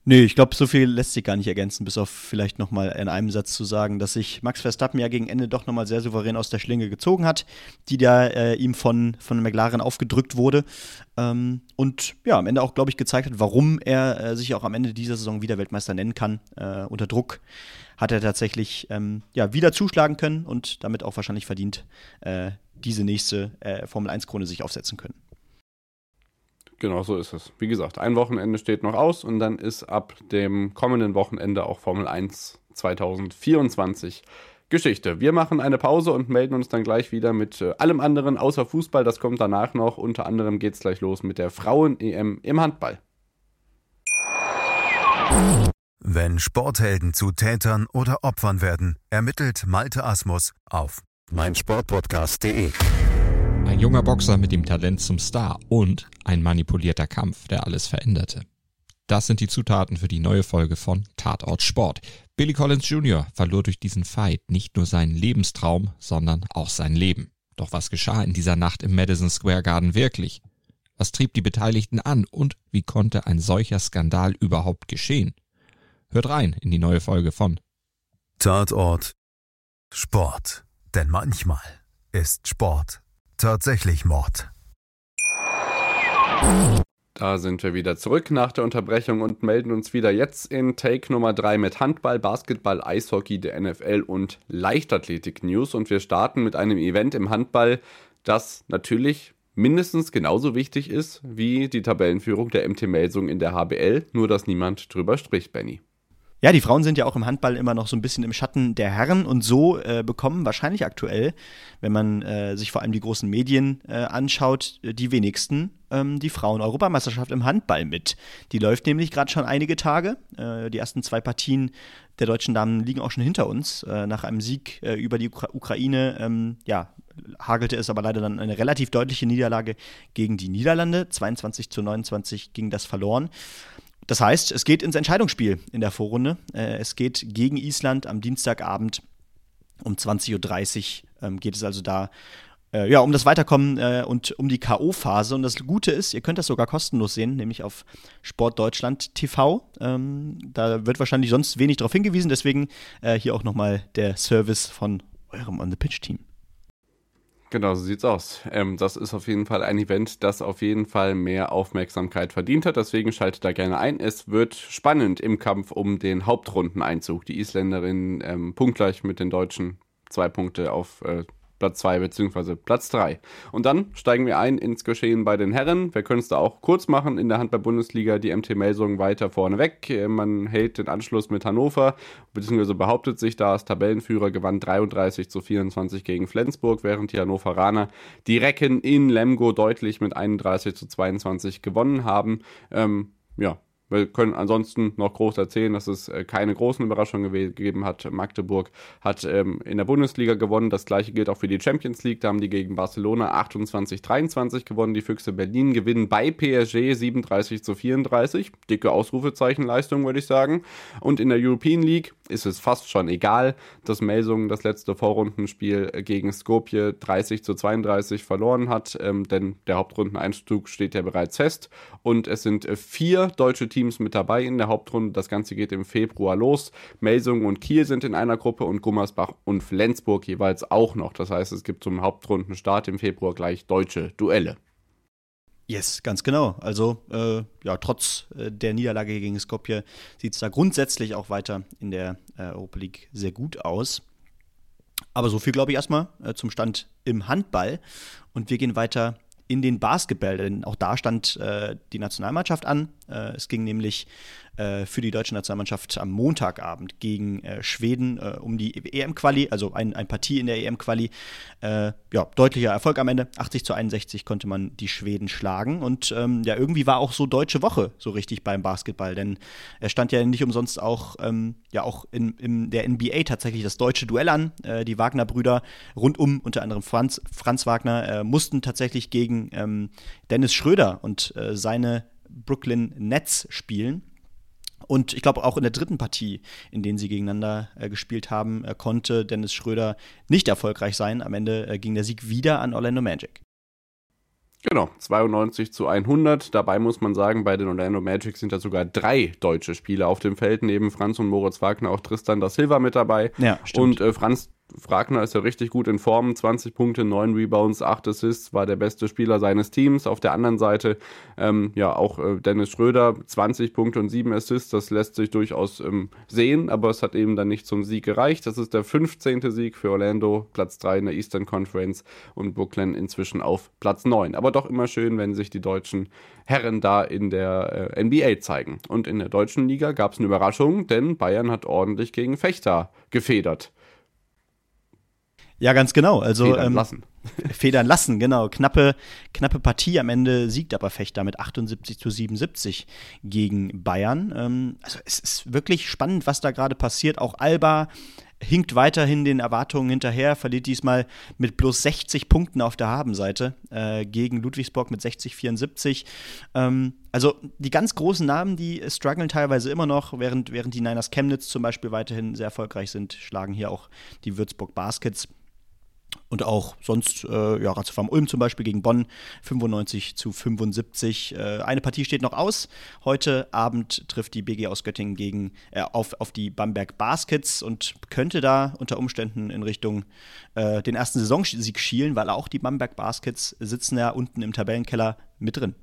Nee, ich glaube, so viel lässt sich gar nicht ergänzen, bis auf vielleicht nochmal in einem Satz zu sagen, dass sich Max Verstappen ja gegen Ende doch nochmal sehr souverän aus der Schlinge gezogen hat, die da äh, ihm von, von McLaren aufgedrückt wurde. Ähm, und ja, am Ende auch, glaube ich, gezeigt hat, warum er äh, sich auch am Ende dieser Saison wieder Weltmeister nennen kann. Äh, unter Druck hat er tatsächlich ähm, ja, wieder zuschlagen können und damit auch wahrscheinlich verdient, äh, diese nächste äh, Formel eins Krone sich aufsetzen können. Genau, so ist es. Wie gesagt, ein Wochenende steht noch aus und dann ist ab dem kommenden Wochenende auch Formel eins zwanzig vierundzwanzig Geschichte. Wir machen eine Pause und melden uns dann gleich wieder mit äh, allem anderen außer Fußball. Das kommt danach noch. Unter anderem geht es gleich los mit der Frauen-E M im Handball. Wenn Sporthelden zu Tätern oder Opfern werden, ermittelt Malte Asmus auf meinsportpodcast punkt de. Ein junger Boxer mit dem Talent zum Star und ein manipulierter Kampf, der alles veränderte. Das sind die Zutaten für die neue Folge von Tatort Sport. Billy Collins Junior verlor durch diesen Fight nicht nur seinen Lebenstraum, sondern auch sein Leben. Doch was geschah in dieser Nacht im Madison Square Garden wirklich? Was trieb die Beteiligten an und wie konnte ein solcher Skandal überhaupt geschehen? Hört rein in die neue Folge von Tatort Sport. Denn manchmal ist Sport tatsächlich Mord. Da sind wir wieder zurück nach der Unterbrechung und melden uns wieder jetzt in Take Nummer drei mit Handball, Basketball, Eishockey, der N F L und Leichtathletik-News. Und wir starten mit einem Event im Handball, das natürlich mindestens genauso wichtig ist wie die Tabellenführung der M T Melsungen in der H B L, nur dass niemand drüber spricht, Benny. Ja, die Frauen sind ja auch im Handball immer noch so ein bisschen im Schatten der Herren und so äh, bekommen wahrscheinlich aktuell, wenn man äh, sich vor allem die großen Medien äh, anschaut, die wenigsten ähm, die Frauen-Europameisterschaft im Handball mit. Die läuft nämlich gerade schon einige Tage. Äh, die ersten zwei Partien der deutschen Damen liegen auch schon hinter uns. Äh, nach einem Sieg äh, über die Ukra- Ukraine, ähm, ja, hagelte es aber leider dann eine relativ deutliche Niederlage gegen die Niederlande. zweiundzwanzig zu neunundzwanzig ging das verloren. Das heißt, es geht ins Entscheidungsspiel in der Vorrunde. Äh, es geht gegen Island am Dienstagabend um zwanzig Uhr dreißig. Ähm, geht es also da äh, ja, um das Weiterkommen äh, und um die K O-Phase. Und das Gute ist, ihr könnt das sogar kostenlos sehen, nämlich auf Sportdeutschland T V. Ähm, da wird wahrscheinlich sonst wenig darauf hingewiesen. Deswegen äh, hier auch nochmal der Service von eurem On-the-Pitch-Team. Genau, so sieht's aus. Ähm, das ist auf jeden Fall ein Event, das auf jeden Fall mehr Aufmerksamkeit verdient hat. Deswegen schaltet da gerne ein. Es wird spannend im Kampf um den Hauptrundeneinzug. Die Isländerinnen ähm, punktgleich mit den Deutschen, zwei Punkte auf äh, Platz zwei bzw. Platz drei. Und dann steigen wir ein ins Geschehen bei den Herren. Wir können es da auch kurz machen. In der Handball-Bundesliga die M T Melsungen weiter vorne weg. Man hält den Anschluss mit Hannover, beziehungsweise behauptet sich da als Tabellenführer, gewann dreiunddreißig zu vierundzwanzig gegen Flensburg, während die Hannoveraner die Recken in Lemgo deutlich mit einunddreißig zu zweiundzwanzig gewonnen haben. Ähm, ja, wir können ansonsten noch groß erzählen, dass es keine großen Überraschungen gegeben hat. Magdeburg hat ähm, in der Bundesliga gewonnen. Das gleiche gilt auch für die Champions League. Da haben die gegen Barcelona achtundzwanzig dreiundzwanzig gewonnen. Die Füchse Berlin gewinnen bei P S G siebenunddreißig zu vierunddreißig. Dicke Ausrufezeichenleistung, würde ich sagen. Und in der European League ist es fast schon egal, dass Melsungen das letzte Vorrundenspiel gegen Skopje dreißig zu zweiunddreißig verloren hat. Ähm, denn der Hauptrundeneinzug steht ja bereits fest. Und es sind vier deutsche Teams mit dabei in der Hauptrunde. Das Ganze geht im Februar los. Melsungen und Kiel sind in einer Gruppe und Gummersbach und Flensburg jeweils auch noch. Das heißt, es gibt zum Hauptrundenstart im Februar gleich deutsche Duelle. Yes, ganz genau. Also äh, ja, trotz äh, der Niederlage gegen Skopje sieht es da grundsätzlich auch weiter in der äh, Europa League sehr gut aus. Aber so viel, glaube ich, erstmal äh, zum Stand im Handball. Und wir gehen weiter in den Basketball, denn auch da stand äh, die Nationalmannschaft an. Äh, es ging nämlich äh, für die deutsche Nationalmannschaft am Montagabend gegen äh, Schweden äh, um die E M-Quali, also ein, ein Partie in der E M-Quali. Äh, ja, deutlicher Erfolg am Ende. achtzig zu einundsechzig konnte man die Schweden schlagen. Und ähm, ja, irgendwie war auch so deutsche Woche so richtig beim Basketball, denn es stand ja nicht umsonst auch, ähm, ja, auch in, in der N B A tatsächlich das deutsche Duell an. Äh, die Wagner-Brüder rundum, unter anderem Franz, Franz Wagner, äh, mussten tatsächlich gegen ähm, Dennis Schröder und äh, seine Brooklyn Nets spielen. Und ich glaube, auch in der dritten Partie, in denen sie gegeneinander äh, gespielt haben, äh, konnte Dennis Schröder nicht erfolgreich sein. Am Ende äh, ging der Sieg wieder an Orlando Magic. Genau, zweiundneunzig zu hundert. Dabei muss man sagen, bei den Orlando Magic sind da sogar drei deutsche Spieler auf dem Feld. Neben Franz und Moritz Wagner auch Tristan da Silva mit dabei. Ja, stimmt. Und äh, Franz Wagner ist ja richtig gut in Form, zwanzig Punkte, neun Rebounds, acht Assists, war der beste Spieler seines Teams. Auf der anderen Seite ähm, ja auch äh, Dennis Schröder, zwanzig Punkte und sieben Assists, das lässt sich durchaus ähm, sehen, aber es hat eben dann nicht zum Sieg gereicht. Das ist der fünfzehnte Sieg für Orlando, Platz drei in der Eastern Conference und Brooklyn inzwischen auf Platz neun. Aber doch immer schön, wenn sich die deutschen Herren da in der äh, N B A zeigen. Und in der deutschen Liga gab es eine Überraschung, denn Bayern hat ordentlich gegen Fechter gefedert. Ja, ganz genau. Also Federn ähm, lassen. Federn lassen, genau. Knappe, knappe Partie. Am Ende siegt aber Fechter mit achtundsiebzig zu siebenundsiebzig gegen Bayern. Ähm, also es ist wirklich spannend, was da gerade passiert. Auch Alba hinkt weiterhin den Erwartungen hinterher, verliert diesmal mit bloß sechzig Punkten auf der Habenseite äh, gegen Ludwigsburg mit sechzig zu vierundsiebzig. Ähm, also die ganz großen Namen, die strugglen teilweise immer noch, während, während die Niners Chemnitz zum Beispiel weiterhin sehr erfolgreich sind, schlagen hier auch die Würzburg Baskets. Und auch sonst, äh, ja, Ratiofarm Ulm zum Beispiel gegen Bonn, fünfundneunzig zu fünfundsiebzig. Äh, eine Partie steht noch aus. Heute Abend trifft die B G aus Göttingen gegen, äh, auf, auf die Bamberg Baskets und könnte da unter Umständen in Richtung äh, den ersten Saisonsieg schielen, weil auch die Bamberg Baskets sitzen ja unten im Tabellenkeller mit drin.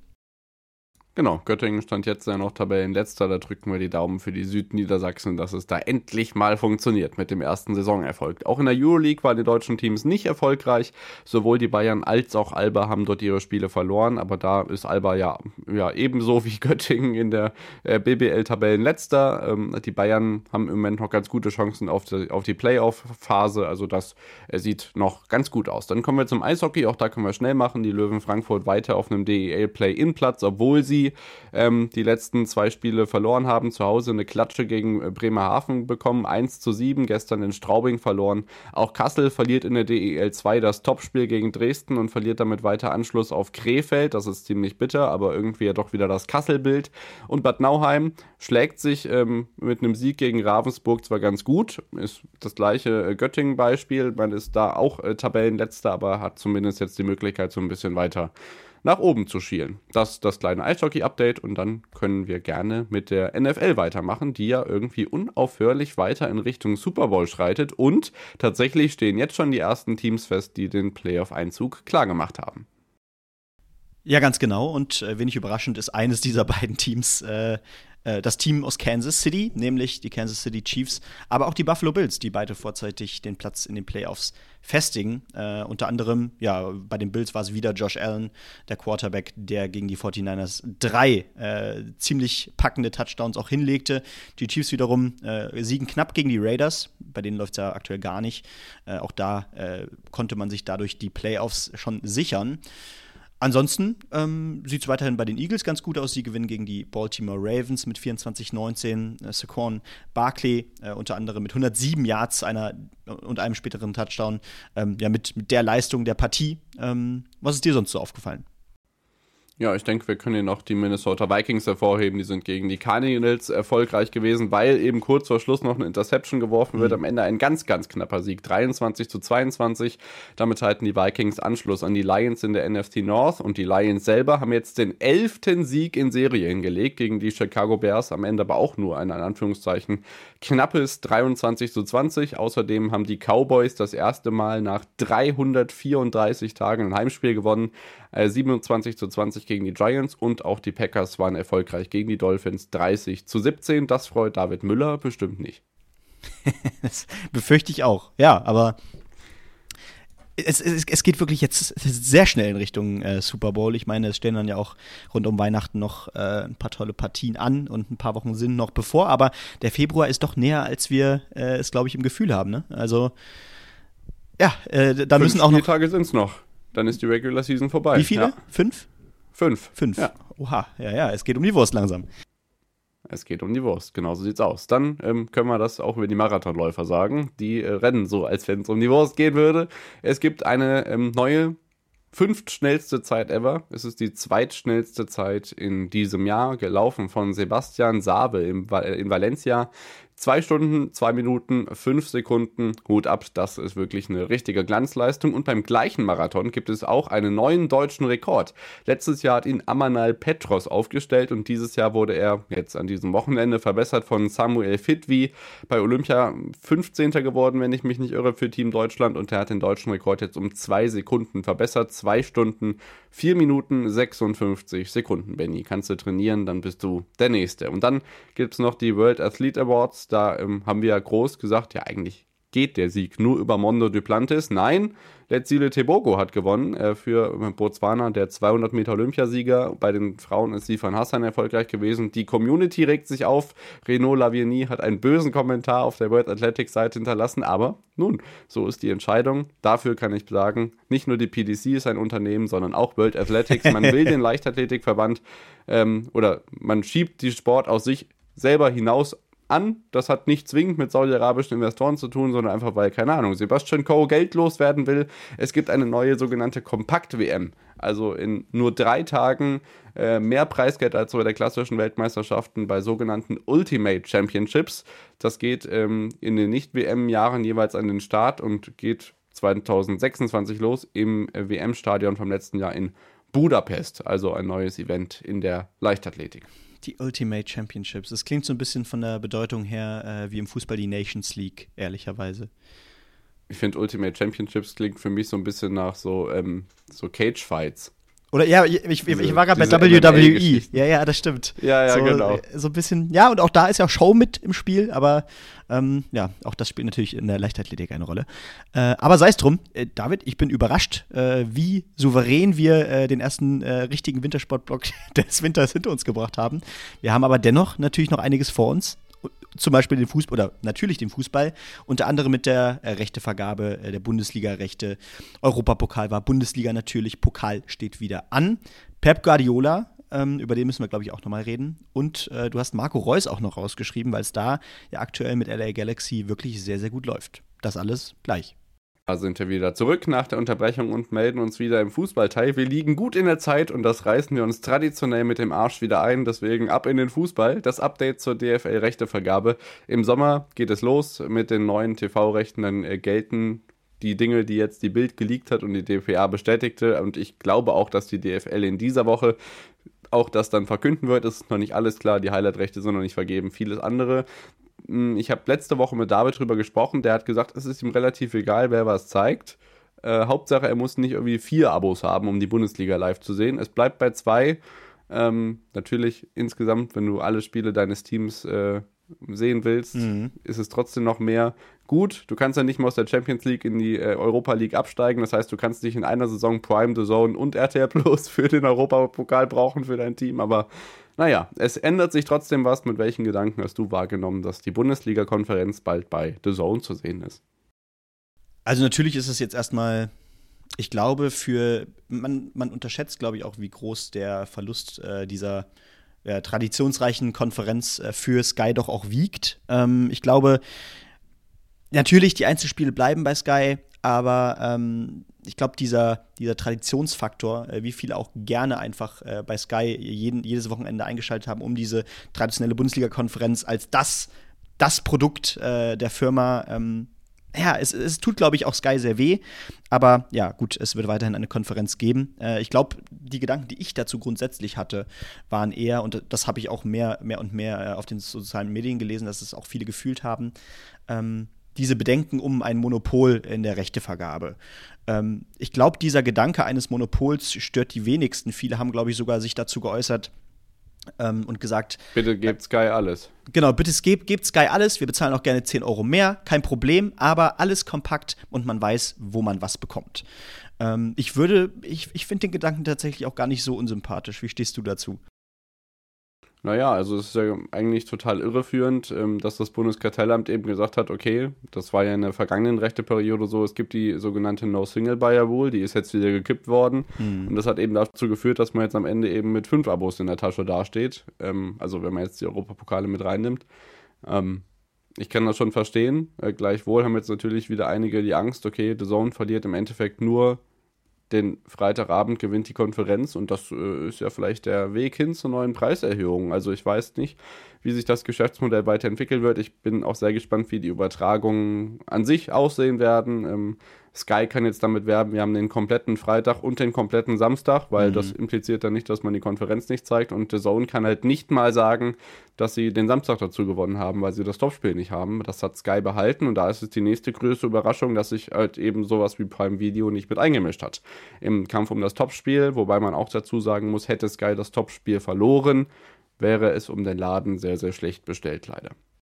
Genau, Göttingen stand jetzt ja noch Tabellenletzter, da drücken wir die Daumen für die Südniedersachsen, dass es da endlich mal funktioniert mit dem ersten Saisonerfolg. Auch in der Euroleague waren die deutschen Teams nicht erfolgreich, sowohl die Bayern als auch Alba haben dort ihre Spiele verloren, aber da ist Alba ja, ja ebenso wie Göttingen in der äh, B B L-Tabellenletzter. Ähm, die Bayern haben im Moment noch ganz gute Chancen auf die, auf die Playoff-Phase, also das äh, sieht noch ganz gut aus. Dann kommen wir zum Eishockey, auch da können wir schnell machen, die Löwen Frankfurt weiter auf einem D E L-Play-In-Platz, obwohl sie Ähm, die letzten zwei Spiele verloren haben, zu Hause eine Klatsche gegen äh, Bremerhaven bekommen, eins zu sieben, gestern in Straubing verloren. Auch Kassel verliert in der D E L zwei das Topspiel gegen Dresden und verliert damit weiter Anschluss auf Krefeld, das ist ziemlich bitter, aber irgendwie ja doch wieder das Kassel-Bild. Und Bad Nauheim schlägt sich ähm, mit einem Sieg gegen Ravensburg zwar ganz gut, ist das gleiche äh, Göttingen-Beispiel, man ist da auch äh, Tabellenletzter, aber hat zumindest jetzt die Möglichkeit, so ein bisschen weiter nach oben zu schielen. Das ist das kleine Eishockey-Update und dann können wir gerne mit der N F L weitermachen, die ja irgendwie unaufhörlich weiter in Richtung Super Bowl schreitet und tatsächlich stehen jetzt schon die ersten Teams fest, die den Playoff-Einzug klargemacht haben. Ja, ganz genau. Und äh, wenig überraschend ist eines dieser beiden Teams äh, äh, das Team aus Kansas City, nämlich die Kansas City Chiefs, aber auch die Buffalo Bills, die beide vorzeitig den Platz in den Playoffs festigen. Äh, unter anderem, ja, bei den Bills war es wieder Josh Allen, der Quarterback, der gegen die forty-niners drei äh, ziemlich packende Touchdowns auch hinlegte. Die Chiefs wiederum äh, siegen knapp gegen die Raiders, bei denen läuft es ja aktuell gar nicht. Äh, auch da äh, konnte man sich dadurch die Playoffs schon sichern. Ansonsten ähm, sieht es weiterhin bei den Eagles ganz gut aus. Sie gewinnen gegen die Baltimore Ravens mit vierundzwanzig neunzehn. Äh, Saquon Barkley äh, unter anderem mit hundertsieben Yards einer, und einem späteren Touchdown. Ähm, ja, mit, mit der Leistung der Partie. Ähm, was ist dir sonst so aufgefallen? Ja, ich denke, wir können hier noch die Minnesota Vikings hervorheben. Die sind gegen die Cardinals erfolgreich gewesen, weil eben kurz vor Schluss noch eine Interception geworfen wird. Mhm. Am Ende ein ganz, ganz knapper Sieg. dreiundzwanzig zu zweiundzwanzig. Damit halten die Vikings Anschluss an die Lions in der N F C North. Und die Lions selber haben jetzt den elften Sieg in Serie hingelegt gegen die Chicago Bears. Am Ende aber auch nur ein, in Anführungszeichen, knappes dreiundzwanzig zu zwanzig. Außerdem haben die Cowboys das erste Mal nach dreihundertvierunddreißig Tagen ein Heimspiel gewonnen. Äh, siebenundzwanzig zu zwanzig gegen die Giants und auch die Packers waren erfolgreich gegen die Dolphins dreißig zu siebzehn. Das freut David Müller bestimmt nicht. Das befürchte ich auch, ja, aber es, es, es geht wirklich jetzt sehr schnell in Richtung äh, Super Bowl. Ich meine, es stehen dann ja auch rund um Weihnachten noch äh, ein paar tolle Partien an und ein paar Wochen sind noch bevor, aber der Februar ist doch näher, als wir äh, es, glaube ich, im Gefühl haben, ne? Also, ja, äh, da Fünf müssen auch noch Spieltage sind es noch. Dann ist die Regular Season vorbei. Wie viele? Ja. Fünf? Fünf. Fünf. Ja. Oha, ja, ja, es geht um die Wurst langsam. Es geht um die Wurst, genau so sieht's aus. Dann ähm, können wir das auch über die Marathonläufer sagen. Die äh, rennen so, als wenn es um die Wurst gehen würde. Es gibt eine ähm, neue fünftschnellste Zeit ever. Es ist die zweitschnellste Zeit in diesem Jahr, gelaufen von Sebastian Sabe in, in Valencia. Zwei Stunden, zwei Minuten, fünf Sekunden, Hut ab, das ist wirklich eine richtige Glanzleistung. Und beim gleichen Marathon gibt es auch einen neuen deutschen Rekord. Letztes Jahr hat ihn Amanal Petros aufgestellt und dieses Jahr wurde er jetzt an diesem Wochenende verbessert von Samuel Fitwi. Bei Olympia fünfzehnter geworden, wenn ich mich nicht irre, für Team Deutschland, und er hat den deutschen Rekord jetzt um zwei Sekunden verbessert. Zwei Stunden, vier Minuten, sechsundfünfzig Sekunden, Benni. Kannst du trainieren, dann bist du der Nächste. Und dann gibt es noch die World Athlete Awards. Da ähm, haben wir ja groß gesagt, ja eigentlich geht der Sieg nur über Mondo Duplantis. Nein, Letsile Tebogo hat gewonnen äh, für Botswana, der zweihundert Meter Olympiasieger. Bei den Frauen ist Sifan Hassan erfolgreich gewesen. Die Community regt sich auf. Renaud Lavigny hat einen bösen Kommentar auf der World Athletics Seite hinterlassen. Aber nun, so ist die Entscheidung. Dafür kann ich sagen, nicht nur die P D C ist ein Unternehmen, sondern auch World Athletics. Man will den Leichtathletikverband ähm, oder man schiebt die Sport aus sich selber hinaus an. Das hat nicht zwingend mit saudi-arabischen Investoren zu tun, sondern einfach, weil, keine Ahnung, Sebastian Coe Geld loswerden will. Es gibt eine neue sogenannte Kompakt-W M. Also in nur drei Tagen äh, mehr Preisgeld als bei der klassischen Weltmeisterschaften bei sogenannten Ultimate Championships. Das geht ähm, in den Nicht-W M-Jahren jeweils an den Start und geht zwanzig sechsundzwanzig los im äh, W M-Stadion vom letzten Jahr in Budapest. Also ein neues Event in der Leichtathletik. Die Ultimate Championships. Das klingt so ein bisschen von der Bedeutung her äh, wie im Fußball die Nations League, ehrlicherweise. Ich finde, Ultimate Championships klingt für mich so ein bisschen nach so, ähm, so Cage-Fights. Oder ja, ich, ich, diese, ich war gerade bei W W E. Ja, ja, das stimmt. Ja, ja, so, genau. So ein bisschen, ja, und auch da ist ja Show mit im Spiel, aber ähm, ja, auch das spielt natürlich in der Leichtathletik eine Rolle. Äh, aber sei es drum, äh, David, ich bin überrascht, äh, wie souverän wir äh, den ersten äh, richtigen Wintersportblock des Winters hinter uns gebracht haben. Wir haben aber dennoch natürlich noch einiges vor uns. Zum Beispiel den Fußball, oder natürlich den Fußball, unter anderem mit der äh, Rechtevergabe äh, der Bundesliga-Rechte. Europapokal war Bundesliga natürlich, Pokal steht wieder an. Pep Guardiola, ähm, über den müssen wir, glaube ich, auch nochmal reden. Und äh, du hast Marco Reus auch noch rausgeschrieben, weil es da ja aktuell mit L A Galaxy wirklich sehr, sehr gut läuft. Das alles gleich. Da sind wir wieder zurück nach der Unterbrechung und melden uns wieder im Fußballteil. Wir liegen gut in der Zeit und das reißen wir uns traditionell mit dem Arsch wieder ein. Deswegen ab in den Fußball. Das Update zur D F L-Rechtevergabe. Im Sommer geht es los mit den neuen T V-Rechten. Dann äh, gelten die Dinge, die jetzt die Bild geleakt hat und die D P A bestätigte. Und ich glaube auch, dass die D F L in dieser Woche auch das dann verkünden wird. Es ist noch nicht alles klar. Die Highlight-Rechte sind noch nicht vergeben. Vieles andere. Ich habe letzte Woche mit David drüber gesprochen, der hat gesagt, es ist ihm relativ egal, wer was zeigt. Äh, Hauptsache, er muss nicht irgendwie vier Abos haben, um die Bundesliga live zu sehen. Es bleibt bei zwei. Ähm, natürlich insgesamt, wenn du alle Spiele deines Teams äh, sehen willst, mhm. ist es trotzdem noch mehr. Gut, du kannst ja nicht mehr aus der Champions League in die äh, Europa League absteigen. Das heißt, du kannst nicht in einer Saison Prime, D A Z N und R T L Plus für den Europapokal brauchen für dein Team, aber naja, es ändert sich trotzdem was. Mit welchen Gedanken hast du wahrgenommen, dass die Bundesliga-Konferenz bald bei The Zone zu sehen ist? Also natürlich ist es jetzt erstmal, ich glaube, für man, man unterschätzt, glaube ich, auch, wie groß der Verlust äh, dieser äh, traditionsreichen Konferenz äh, für Sky doch auch wiegt. Ähm, ich glaube, natürlich, die Einzelspiele bleiben bei Sky, aber ähm, ich glaube, dieser, dieser Traditionsfaktor, äh, wie viele auch gerne einfach äh, bei Sky jeden, jedes Wochenende eingeschaltet haben, um diese traditionelle Bundesliga-Konferenz als das, das Produkt äh, der Firma, ähm, ja, es, es tut, glaube ich, auch Sky sehr weh, aber ja, gut, es wird weiterhin eine Konferenz geben. Äh, ich glaube, die Gedanken, die ich dazu grundsätzlich hatte, waren eher, und das habe ich auch mehr, mehr und mehr äh, auf den sozialen Medien gelesen, dass es auch viele gefühlt haben, ähm, diese Bedenken um ein Monopol in der Rechtevergabe. Ähm, ich glaube, dieser Gedanke eines Monopols stört die wenigsten. Viele haben, glaube ich, sogar sich dazu geäußert ähm, und gesagt, bitte gebt Sky alles. Genau, bitte gebt, gebt Sky alles. Wir bezahlen auch gerne zehn Euro mehr, kein Problem, aber alles kompakt und man weiß, wo man was bekommt. Ähm, ich würde, ich, ich finde den Gedanken tatsächlich auch gar nicht so unsympathisch. Wie stehst du dazu? Naja, also es ist ja eigentlich total irreführend, dass das Bundeskartellamt eben gesagt hat, okay, das war ja in der vergangenen Rechteperiode so, es gibt die sogenannte No-Single-Buyer-Rule, die ist jetzt wieder gekippt worden mhm. und das hat eben dazu geführt, dass man jetzt am Ende eben mit fünf Abos in der Tasche dasteht, also wenn man jetzt die Europapokale mit reinnimmt. Ich kann das schon verstehen, gleichwohl haben jetzt natürlich wieder einige die Angst, okay, D A Z N verliert im Endeffekt nur den Freitagabend gewinnt die Konferenz und das äh, ist ja vielleicht der Weg hin zur neuen Preiserhöhung. Also ich weiß nicht, wie sich das Geschäftsmodell weiterentwickeln wird. Ich bin auch sehr gespannt, wie die Übertragungen an sich aussehen werden. Ähm, Sky kann jetzt damit werben, wir haben den kompletten Freitag und den kompletten Samstag, weil mhm. das impliziert dann nicht, dass man die Konferenz nicht zeigt. Und The Zone kann halt nicht mal sagen, dass sie den Samstag dazu gewonnen haben, weil sie das Topspiel nicht haben. Das hat Sky behalten und da ist es die nächste größte Überraschung, dass sich halt eben sowas wie Prime Video nicht mit eingemischt hat im Kampf um das Topspiel. Wobei man auch dazu sagen muss, hätte Sky das Topspiel verloren, wäre es um den Laden sehr, sehr schlecht bestellt, leider.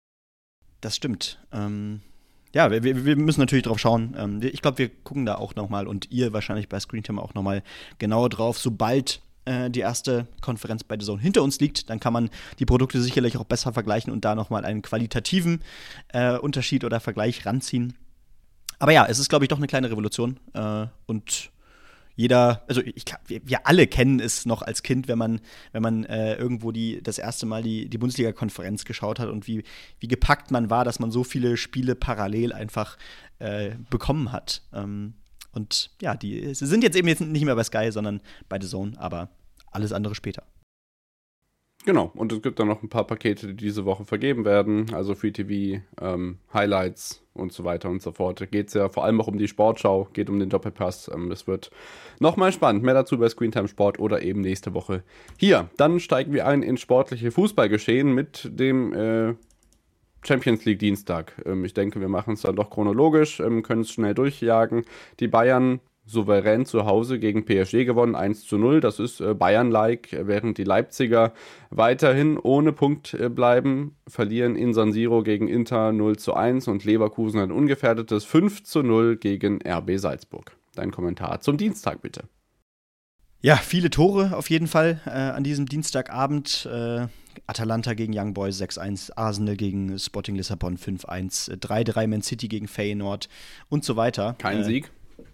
Das stimmt. Ähm, ja, wir, wir müssen natürlich drauf schauen. Ähm, ich glaube, wir gucken da auch nochmal und ihr wahrscheinlich bei Screentime auch nochmal genauer drauf. Sobald äh, die erste Konferenz bei The Zone hinter uns liegt, dann kann man die Produkte sicherlich auch besser vergleichen und da nochmal einen qualitativen äh, Unterschied oder Vergleich ranziehen. Aber ja, es ist, glaube ich, doch eine kleine Revolution äh, und jeder, also ich, wir, wir alle kennen es noch als Kind, wenn man, wenn man äh, irgendwo die, das erste Mal die, die Bundesliga-Konferenz geschaut hat und wie, wie gepackt man war, dass man so viele Spiele parallel einfach äh, bekommen hat. Ähm, und ja, die sie sind jetzt eben jetzt nicht mehr bei Sky, sondern bei The Zone, aber alles andere später. Genau, und es gibt dann noch ein paar Pakete, die diese Woche vergeben werden, also Free T V, ähm, Highlights und so weiter und so fort. Da geht es ja vor allem auch um die Sportschau, geht um den Doppelpass. Ähm, es wird nochmal spannend. Mehr dazu bei Screentime Sport oder eben nächste Woche hier. Dann steigen wir ein ins sportliche Fußballgeschehen mit dem äh, Champions League Dienstag. Ähm, ich denke, wir machen es dann doch chronologisch, ähm, können es schnell durchjagen. Die Bayern souverän zu Hause gegen P S G gewonnen, eins zu null. Das ist äh, Bayern-like, während die Leipziger weiterhin ohne Punkt äh, bleiben, verlieren in San Siro gegen Inter null zu eins und Leverkusen ein ungefährdetes fünf zu null gegen R B Salzburg. Dein Kommentar zum Dienstag bitte. Ja, viele Tore auf jeden Fall äh, an diesem Dienstagabend. Äh, Atalanta gegen Young Boys sechs eins, Arsenal gegen Sporting Lissabon fünf eins, drei drei Man City gegen Feyenoord und so weiter. Kein äh, Sieg.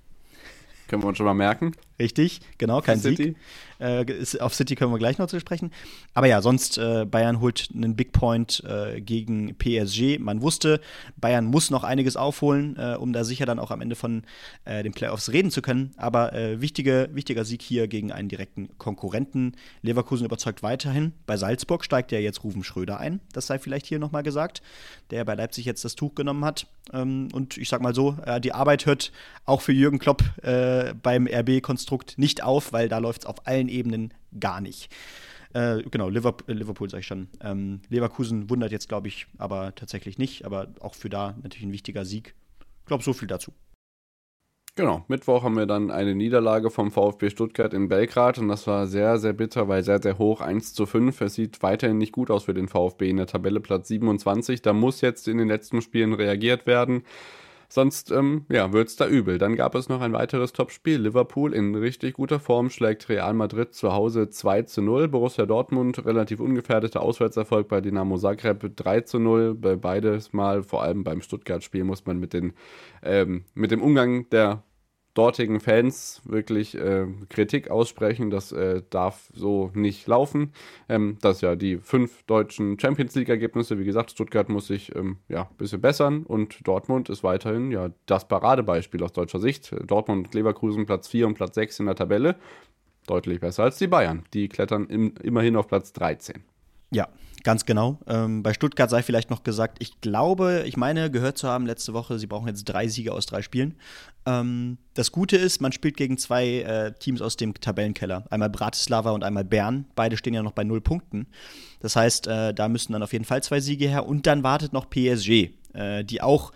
Können wir uns schon mal merken. Richtig, genau, kein City. Sieg. Äh, ist, auf City können wir gleich noch zu sprechen. Aber ja, sonst, äh, Bayern holt einen Big Point äh, gegen P S G. Man wusste, Bayern muss noch einiges aufholen, äh, um da sicher dann auch am Ende von äh, den Playoffs reden zu können. Aber äh, wichtige, wichtiger Sieg hier gegen einen direkten Konkurrenten. Leverkusen überzeugt weiterhin. Bei Salzburg steigt ja jetzt Ruven Schröder ein. Das sei vielleicht hier nochmal gesagt, der bei Leipzig jetzt das Tuch genommen hat. Ähm, und ich sag mal so, äh, die Arbeit hört auch für Jürgen Klopp äh, beim R B-Konstrukt nicht auf, weil da läuft es auf allen Ebenen gar nicht. Äh, genau, Liverpool, Liverpool sag ich schon. Ähm, Leverkusen wundert jetzt, glaube ich, aber tatsächlich nicht. Aber auch für da natürlich ein wichtiger Sieg. Ich glaube, so viel dazu. Genau, Mittwoch haben wir dann eine Niederlage vom VfB Stuttgart in Belgrad und das war sehr, sehr bitter, weil sehr, sehr hoch, eins zu fünf. Es sieht weiterhin nicht gut aus für den VfB in der Tabelle, Platz siebenundzwanzig. Da muss jetzt in den letzten Spielen reagiert werden. Sonst, ähm, ja, wird's da übel. Dann gab es noch ein weiteres Topspiel. Liverpool in richtig guter Form schlägt Real Madrid zu Hause zwei zu null. Borussia Dortmund, relativ ungefährdeter Auswärtserfolg bei Dinamo Zagreb drei zu null. Bei beides Mal, vor allem beim Stuttgart-Spiel, muss man mit, den, ähm, mit dem Umgang der dortigen Fans wirklich äh, Kritik aussprechen. Das äh, darf so nicht laufen. Ähm, das ja die fünf deutschen Champions-League-Ergebnisse. Wie gesagt, Stuttgart muss sich ähm, ja, ein bisschen bessern und Dortmund ist weiterhin ja das Paradebeispiel aus deutscher Sicht. Dortmund und Leverkusen Platz vier und Platz sechs in der Tabelle. Deutlich besser als die Bayern. Die klettern im, immerhin auf Platz dreizehn. Ja, ganz genau. Ähm, bei Stuttgart sei vielleicht noch gesagt, ich glaube, ich meine, gehört zu haben letzte Woche, sie brauchen jetzt drei Siege aus drei Spielen. Ähm, das Gute ist, man spielt gegen zwei äh, Teams aus dem Tabellenkeller. Einmal Bratislava und einmal Bern. Beide stehen ja noch bei null Punkten. Das heißt, äh, da müssten dann auf jeden Fall zwei Siege her. Und dann wartet noch P S G, äh, die auch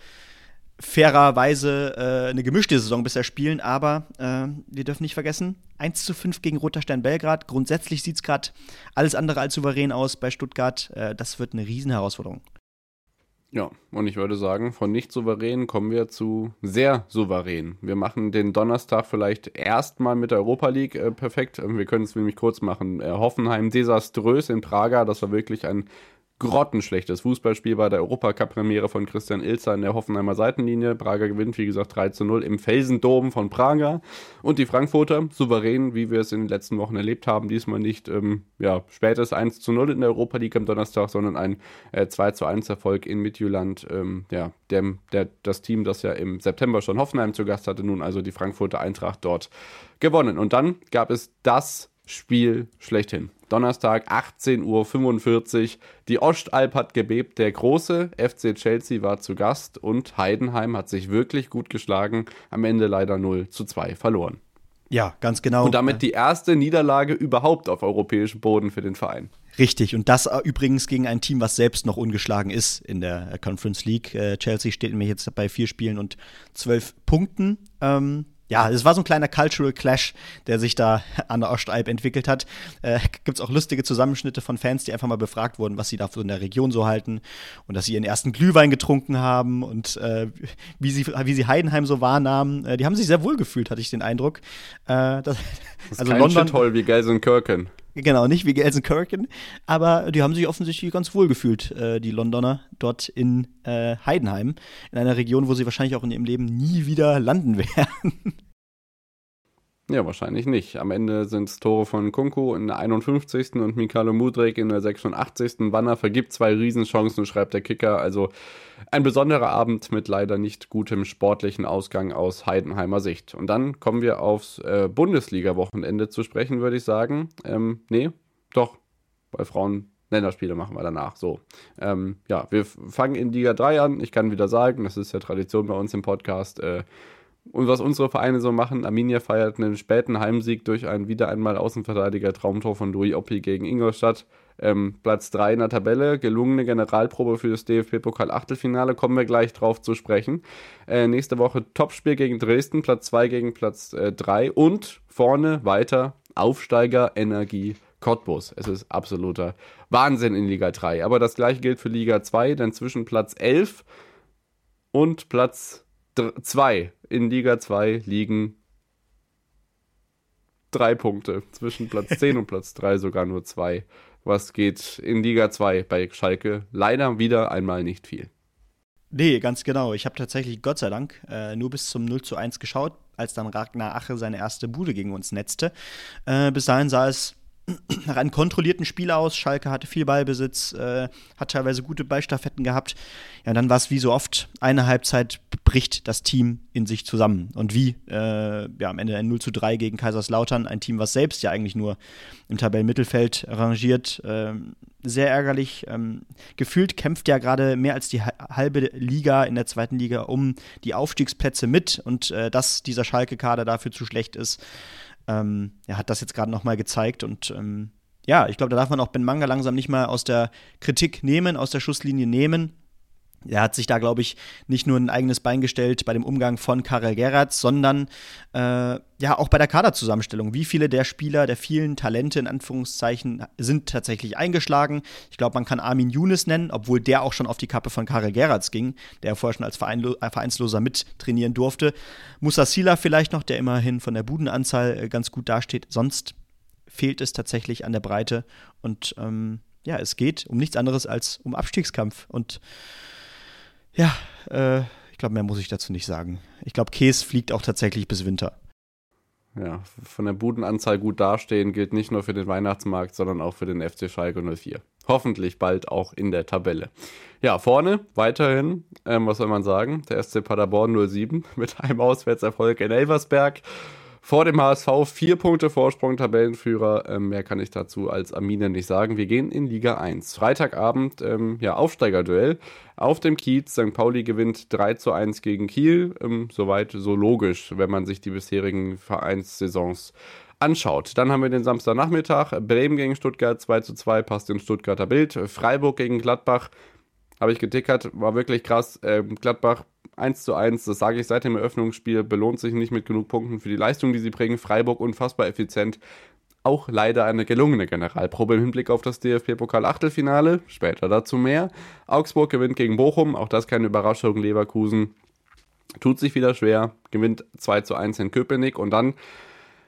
fairerweise äh, eine gemischte Saison bisher spielen, aber äh, wir dürfen nicht vergessen, eins zu fünf gegen Roter Stern Belgrad. Grundsätzlich sieht es gerade alles andere als souverän aus bei Stuttgart. Äh, das wird eine Riesenherausforderung. Ja, und ich würde sagen, von nicht souverän kommen wir zu sehr souverän. Wir machen den Donnerstag vielleicht erstmal mit der Europa League äh, perfekt. Wir können es nämlich kurz machen. Äh, Hoffenheim desaströs in Praga, das war wirklich ein grottenschlechtes Fußballspiel bei der Europacup-Premiere von Christian Ilzer in der Hoffenheimer Seitenlinie. Braga gewinnt, wie gesagt, drei zu null im Felsendom von Praga. Und die Frankfurter, souverän, wie wir es in den letzten Wochen erlebt haben, diesmal nicht ähm, ja, spätes eins zu null in der Europa League am Donnerstag, sondern ein äh, zwei zu eins Erfolg in Midtjylland. Ähm, ja, dem, der, das Team, das ja im September schon Hoffenheim zu Gast hatte, nun also die Frankfurter Eintracht dort gewonnen. Und dann gab es das Spiel schlechthin. Donnerstag, achtzehn Uhr fünfundvierzig. Die Ostalb hat gebebt. Der große F C Chelsea war zu Gast und Heidenheim hat sich wirklich gut geschlagen. Am Ende leider null zu zwei verloren. Ja, ganz genau. Und damit die erste Niederlage überhaupt auf europäischem Boden für den Verein. Richtig, und das übrigens gegen ein Team, was selbst noch ungeschlagen ist in der Conference League. Äh, Chelsea steht nämlich jetzt bei vier Spielen und zwölf Punkten. Ähm, Ja, es war so ein kleiner Cultural Clash, der sich da an der Ostalb entwickelt hat. Äh, Gibt es auch lustige Zusammenschnitte von Fans, die einfach mal befragt wurden, was sie da in der Region so halten und dass sie ihren ersten Glühwein getrunken haben und äh, wie, sie, wie sie Heidenheim so wahrnahmen. Äh, die haben sich sehr wohl gefühlt, hatte ich den Eindruck. Äh, das, das ist also kein London, Shithole wie Gelsenkirchen. Genau, nicht wie Gelsenkirchen, aber die haben sich offensichtlich ganz wohl gefühlt, äh, die Londoner, dort in äh, Heidenheim, in einer Region, wo sie wahrscheinlich auch in ihrem Leben nie wieder landen werden. Ja, wahrscheinlich nicht. Am Ende sind es Tore von Kunku in der einundfünfzigsten und Mikhailo Mudryk in der sechsundachtzigsten Wanner vergibt zwei Riesenchancen, schreibt der Kicker. Also ein besonderer Abend mit leider nicht gutem sportlichen Ausgang aus Heidenheimer Sicht. Und dann kommen wir aufs äh, Bundesliga-Wochenende zu sprechen, würde ich sagen. Ähm, nee, doch, bei Frauen Länderspiele machen wir danach. So, ähm, ja, wir fangen in Liga drei an. Ich kann wieder sagen, das ist ja Tradition bei uns im Podcast, äh, und was unsere Vereine so machen: Arminia feiert einen späten Heimsieg durch ein wieder einmal Außenverteidiger-Traumtor von Louis Oppi gegen Ingolstadt. Ähm, Platz drei in der Tabelle, gelungene Generalprobe für das D F B-Pokal-Achtelfinale, kommen wir gleich drauf zu sprechen. Äh, nächste Woche Topspiel gegen Dresden, Platz zwei gegen Platz drei äh, und vorne weiter Aufsteiger Energie Cottbus. Es ist absoluter Wahnsinn in Liga drei. Aber das gleiche gilt für Liga zwei, denn zwischen Platz elf und Platz zwei in Liga zwei liegen drei Punkte. Zwischen Platz zehn und Platz drei sogar nur zwei. Was geht in Liga zwei bei Schalke? Leider wieder einmal nicht viel. Nee, ganz genau. Ich habe tatsächlich, Gott sei Dank, äh, nur bis zum null zu eins geschaut, als dann Ragnar Ache seine erste Bude gegen uns netzte. Äh, bis dahin sah es nach einem kontrollierten Spiel aus. Schalke hatte viel Ballbesitz, äh, hat teilweise gute Ballstaffetten gehabt. Ja, dann war es wie so oft, eine Halbzeit bricht das Team in sich zusammen. Und wie? Äh, ja, am Ende ein null zu drei gegen Kaiserslautern, ein Team, was selbst ja eigentlich nur im Tabellenmittelfeld rangiert. Äh, sehr ärgerlich. Ähm, gefühlt kämpft ja gerade mehr als die halbe Liga in der zweiten Liga um die Aufstiegsplätze mit. Und äh, dass dieser Schalke-Kader dafür zu schlecht ist, Ähm, er hat das jetzt gerade nochmal gezeigt und ähm, ja, ich glaube, da darf man auch Ben Manga langsam nicht mal aus der Kritik nehmen, aus der Schusslinie nehmen. Er hat sich da, glaube ich, nicht nur ein eigenes Bein gestellt bei dem Umgang von Karel Gerrards, sondern äh, ja auch bei der Kaderzusammenstellung. Wie viele der Spieler, der vielen Talente in Anführungszeichen sind tatsächlich eingeschlagen? Ich glaube, man kann Armin Younes nennen, obwohl der auch schon auf die Kappe von Karel Gerrards ging, der vorher schon als Vereinlo- äh, Vereinsloser mittrainieren durfte. Musa Sila vielleicht noch, der immerhin von der Budenanzahl äh, ganz gut dasteht. Sonst fehlt es tatsächlich an der Breite und ähm, ja, es geht um nichts anderes als um Abstiegskampf und ja, äh, ich glaube, mehr muss ich dazu nicht sagen. Ich glaube, Käs fliegt auch tatsächlich bis Winter. Ja, von der Budenanzahl gut dastehen gilt nicht nur für den Weihnachtsmarkt, sondern auch für den F C Schalke null vier. Hoffentlich bald auch in der Tabelle. Ja, vorne weiterhin, ähm, was soll man sagen, der S C Paderborn null sieben mit einem Auswärtserfolg in Elversberg. Vor dem H S V vier Punkte Vorsprung, Tabellenführer. Ähm, mehr kann ich dazu als Arminia nicht sagen. Wir gehen in Liga eins. Freitagabend, ähm, ja, Aufsteigerduell. Auf dem Kiez, Sankt Pauli gewinnt drei zu eins gegen Kiel. Ähm, soweit so logisch, wenn man sich die bisherigen Vereinssaisons anschaut. Dann haben wir den Samstagnachmittag. Bremen gegen Stuttgart zwei zu zwei, passt im Stuttgarter Bild. Freiburg gegen Gladbach, habe ich getickert, war wirklich krass. Ähm, Gladbach eins zu eins, das sage ich seit dem Eröffnungsspiel, belohnt sich nicht mit genug Punkten für die Leistung, die sie bringen. Freiburg unfassbar effizient. Auch leider eine gelungene Generalprobe im Hinblick auf das D F B-Pokal-Achtelfinale. Später dazu mehr. Augsburg gewinnt gegen Bochum, auch das keine Überraschung. Leverkusen tut sich wieder schwer, gewinnt zwei zu eins in Köpenick. Und dann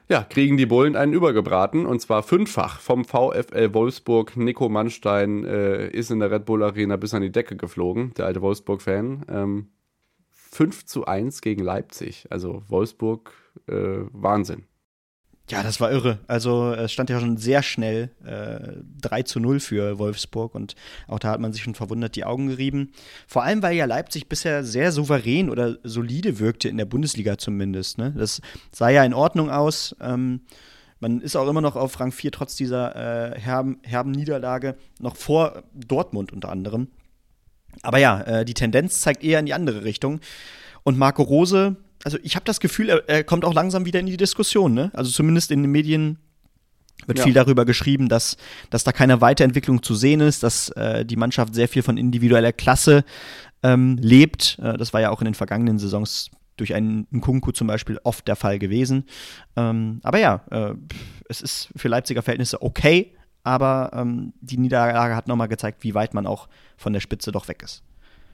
Ja, kriegen die Bullen einen übergebraten, und zwar fünffach vom VfL Wolfsburg. Nico Mannstein äh, ist in der Red Bull Arena bis an die Decke geflogen, der alte Wolfsburg-Fan. Ähm, fünf zu eins gegen Leipzig, also Wolfsburg, äh, Wahnsinn. Ja, das war irre. Also es stand ja schon sehr schnell äh, drei zu null für Wolfsburg und auch da hat man sich schon verwundert die Augen gerieben. Vor allem, weil ja Leipzig bisher sehr souverän oder solide wirkte, in der Bundesliga zumindest. Ne? Das sah ja in Ordnung aus. Ähm, man ist auch immer noch auf Rang vier trotz dieser äh, herben, herben Niederlage, noch vor Dortmund unter anderem. Aber ja, äh, die Tendenz zeigt eher in die andere Richtung. Und Marco Rose, also ich habe das Gefühl, er, er kommt auch langsam wieder in die Diskussion, ne? Also zumindest in den Medien wird ja viel darüber geschrieben, dass, dass da keine Weiterentwicklung zu sehen ist, dass äh, die Mannschaft sehr viel von individueller Klasse ähm, lebt. Äh, das war ja auch in den vergangenen Saisons durch einen Nkunku zum Beispiel oft der Fall gewesen. Ähm, aber ja, äh, es ist für Leipziger Verhältnisse okay, aber ähm, die Niederlage hat nochmal gezeigt, wie weit man auch von der Spitze doch weg ist.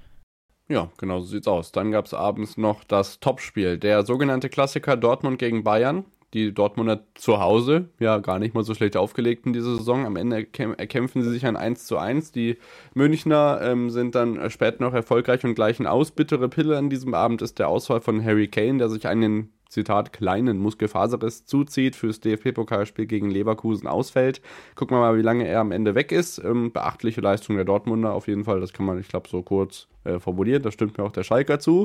Ja, genau so sieht's aus. Dann gab es abends noch das Topspiel, der sogenannte Klassiker Dortmund gegen Bayern. Die Dortmunder zu Hause, ja gar nicht mal so schlecht aufgelegt in dieser Saison. Am Ende erkämpfen sie sich ein eins zu eins. Die Münchner ähm, sind dann später noch erfolgreich und gleichen aus. Bittere Pille an diesem Abend ist der Ausfall von Harry Kane, der sich einen, Zitat, kleinen Muskelfaserriss zuzieht, fürs D F B-Pokalspiel gegen Leverkusen ausfällt. Gucken wir mal, wie lange er am Ende weg ist. Ähm, beachtliche Leistung der Dortmunder auf jeden Fall, das kann man, ich glaube, so kurz äh, formulieren. Da stimmt mir auch der Schalker zu.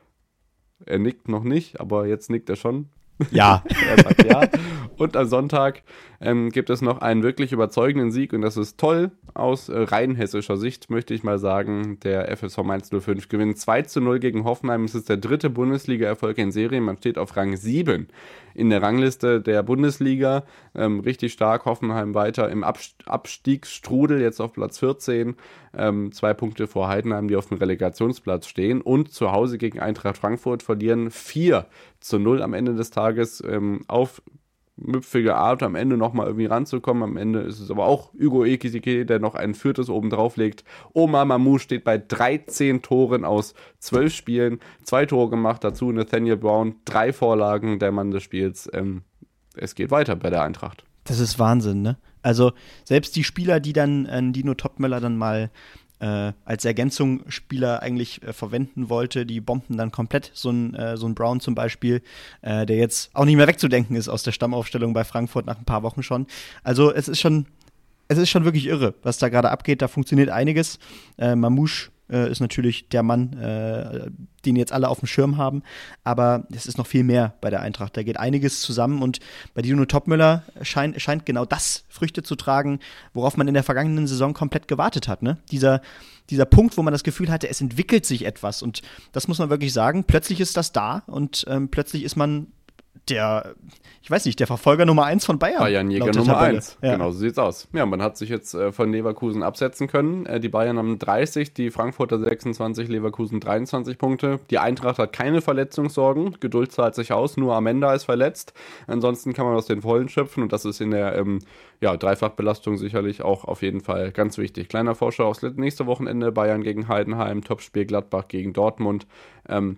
Er nickt noch nicht, aber jetzt nickt er schon. Ja. Er sagt ja. Und am Sonntag ähm, gibt es noch einen wirklich überzeugenden Sieg und das ist toll. Aus äh, rein hessischer Sicht möchte ich mal sagen, der F S V Mainz null fünf gewinnt zwei zu null gegen Hoffenheim. Es ist der dritte Bundesliga-Erfolg in Serie. Man steht auf Rang sieben in der Rangliste der Bundesliga. Ähm, richtig stark. Hoffenheim weiter im Abst- Abstiegsstrudel, jetzt auf Platz vierzehn. Ähm, zwei Punkte vor Heidenheim, die auf dem Relegationsplatz stehen. Und zu Hause gegen Eintracht Frankfurt verlieren vier zu null am Ende des Tages. Ähm, auf müpfige Art am Ende nochmal irgendwie ranzukommen. Am Ende ist es aber auch Hugo Ekitike, der noch ein viertes oben drauf legt. Omar Mamou steht bei dreizehn Toren aus zwölf Spielen. Zwei Tore gemacht, dazu Nathaniel Brown, drei Vorlagen, der Mann des Spiels. Ähm, es geht weiter bei der Eintracht. Das ist Wahnsinn, ne? Also selbst die Spieler, die dann äh, Dino Topmöller dann mal äh, als Ergänzungsspieler eigentlich äh, verwenden wollte, die bombten dann komplett so ein, äh, so ein Brown zum Beispiel, äh, der jetzt auch nicht mehr wegzudenken ist aus der Stammaufstellung bei Frankfurt nach ein paar Wochen schon. Also es ist schon, es ist schon wirklich irre, was da gerade abgeht. Da funktioniert einiges. Äh, Mamouche äh, ist natürlich der Mann, äh, den jetzt alle auf dem Schirm haben, aber es ist noch viel mehr bei der Eintracht. Da geht einiges zusammen und bei Dino Topmöller scheint, scheint genau das Früchte zu tragen, worauf man in der vergangenen Saison komplett gewartet hat. Ne? Dieser, dieser Punkt, wo man das Gefühl hatte, es entwickelt sich etwas und das muss man wirklich sagen, plötzlich ist das da und ähm, plötzlich ist man der, ich weiß nicht, der Verfolger Nummer eins von Bayern. Bayernjäger Nummer eins, ja. Genau so sieht's aus. Ja, man hat sich jetzt äh, von Leverkusen absetzen können. Äh, die Bayern haben dreißig, die Frankfurter sechsundzwanzig, Leverkusen dreiundzwanzig Punkte. Die Eintracht hat keine Verletzungssorgen. Geduld zahlt sich aus, nur Amenda ist verletzt. Ansonsten kann man aus den Vollen schöpfen und das ist in der ähm, ja, Dreifachbelastung sicherlich auch auf jeden Fall ganz wichtig. Kleiner Vorschau aufs nächste Wochenende, Bayern gegen Heidenheim, Topspiel Gladbach gegen Dortmund. Ähm,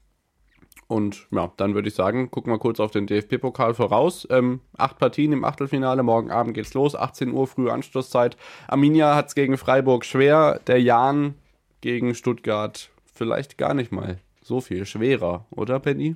Und ja, dann würde ich sagen, gucken wir kurz auf den D F B-Pokal voraus. Ähm, acht Partien im Achtelfinale, morgen Abend geht's los, achtzehn Uhr, frühe Anschlusszeit. Arminia hat's gegen Freiburg schwer, der Jan gegen Stuttgart vielleicht gar nicht mal so viel schwerer, oder Penny?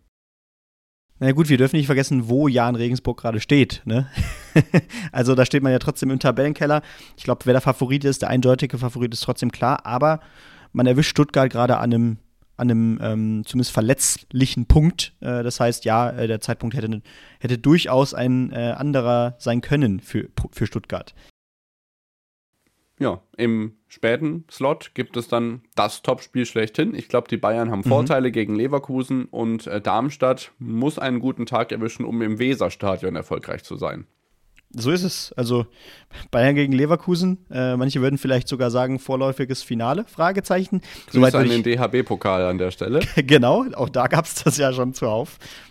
Na gut, wir dürfen nicht vergessen, wo Jan Regensburg gerade steht. Ne? Also da steht man ja trotzdem im Tabellenkeller. Ich glaube, wer der Favorit ist, der eindeutige Favorit ist trotzdem klar, aber man erwischt Stuttgart gerade an einem an einem ähm, zumindest verletzlichen Punkt. Äh, das heißt, ja, äh, der Zeitpunkt hätte, hätte durchaus ein äh, anderer sein können für, für Stuttgart. Ja, im späten Slot gibt es dann das Topspiel schlechthin. Ich glaube, die Bayern haben Vorteile mhm. gegen Leverkusen und äh, Darmstadt muss einen guten Tag erwischen, um im Weserstadion erfolgreich zu sein. So ist es. Also Bayern gegen Leverkusen. Äh, manche würden vielleicht sogar sagen, vorläufiges Finale, Fragezeichen. Grüße an den D H B-Pokal an der Stelle. Genau, auch da gab es das ja schon zuhauf.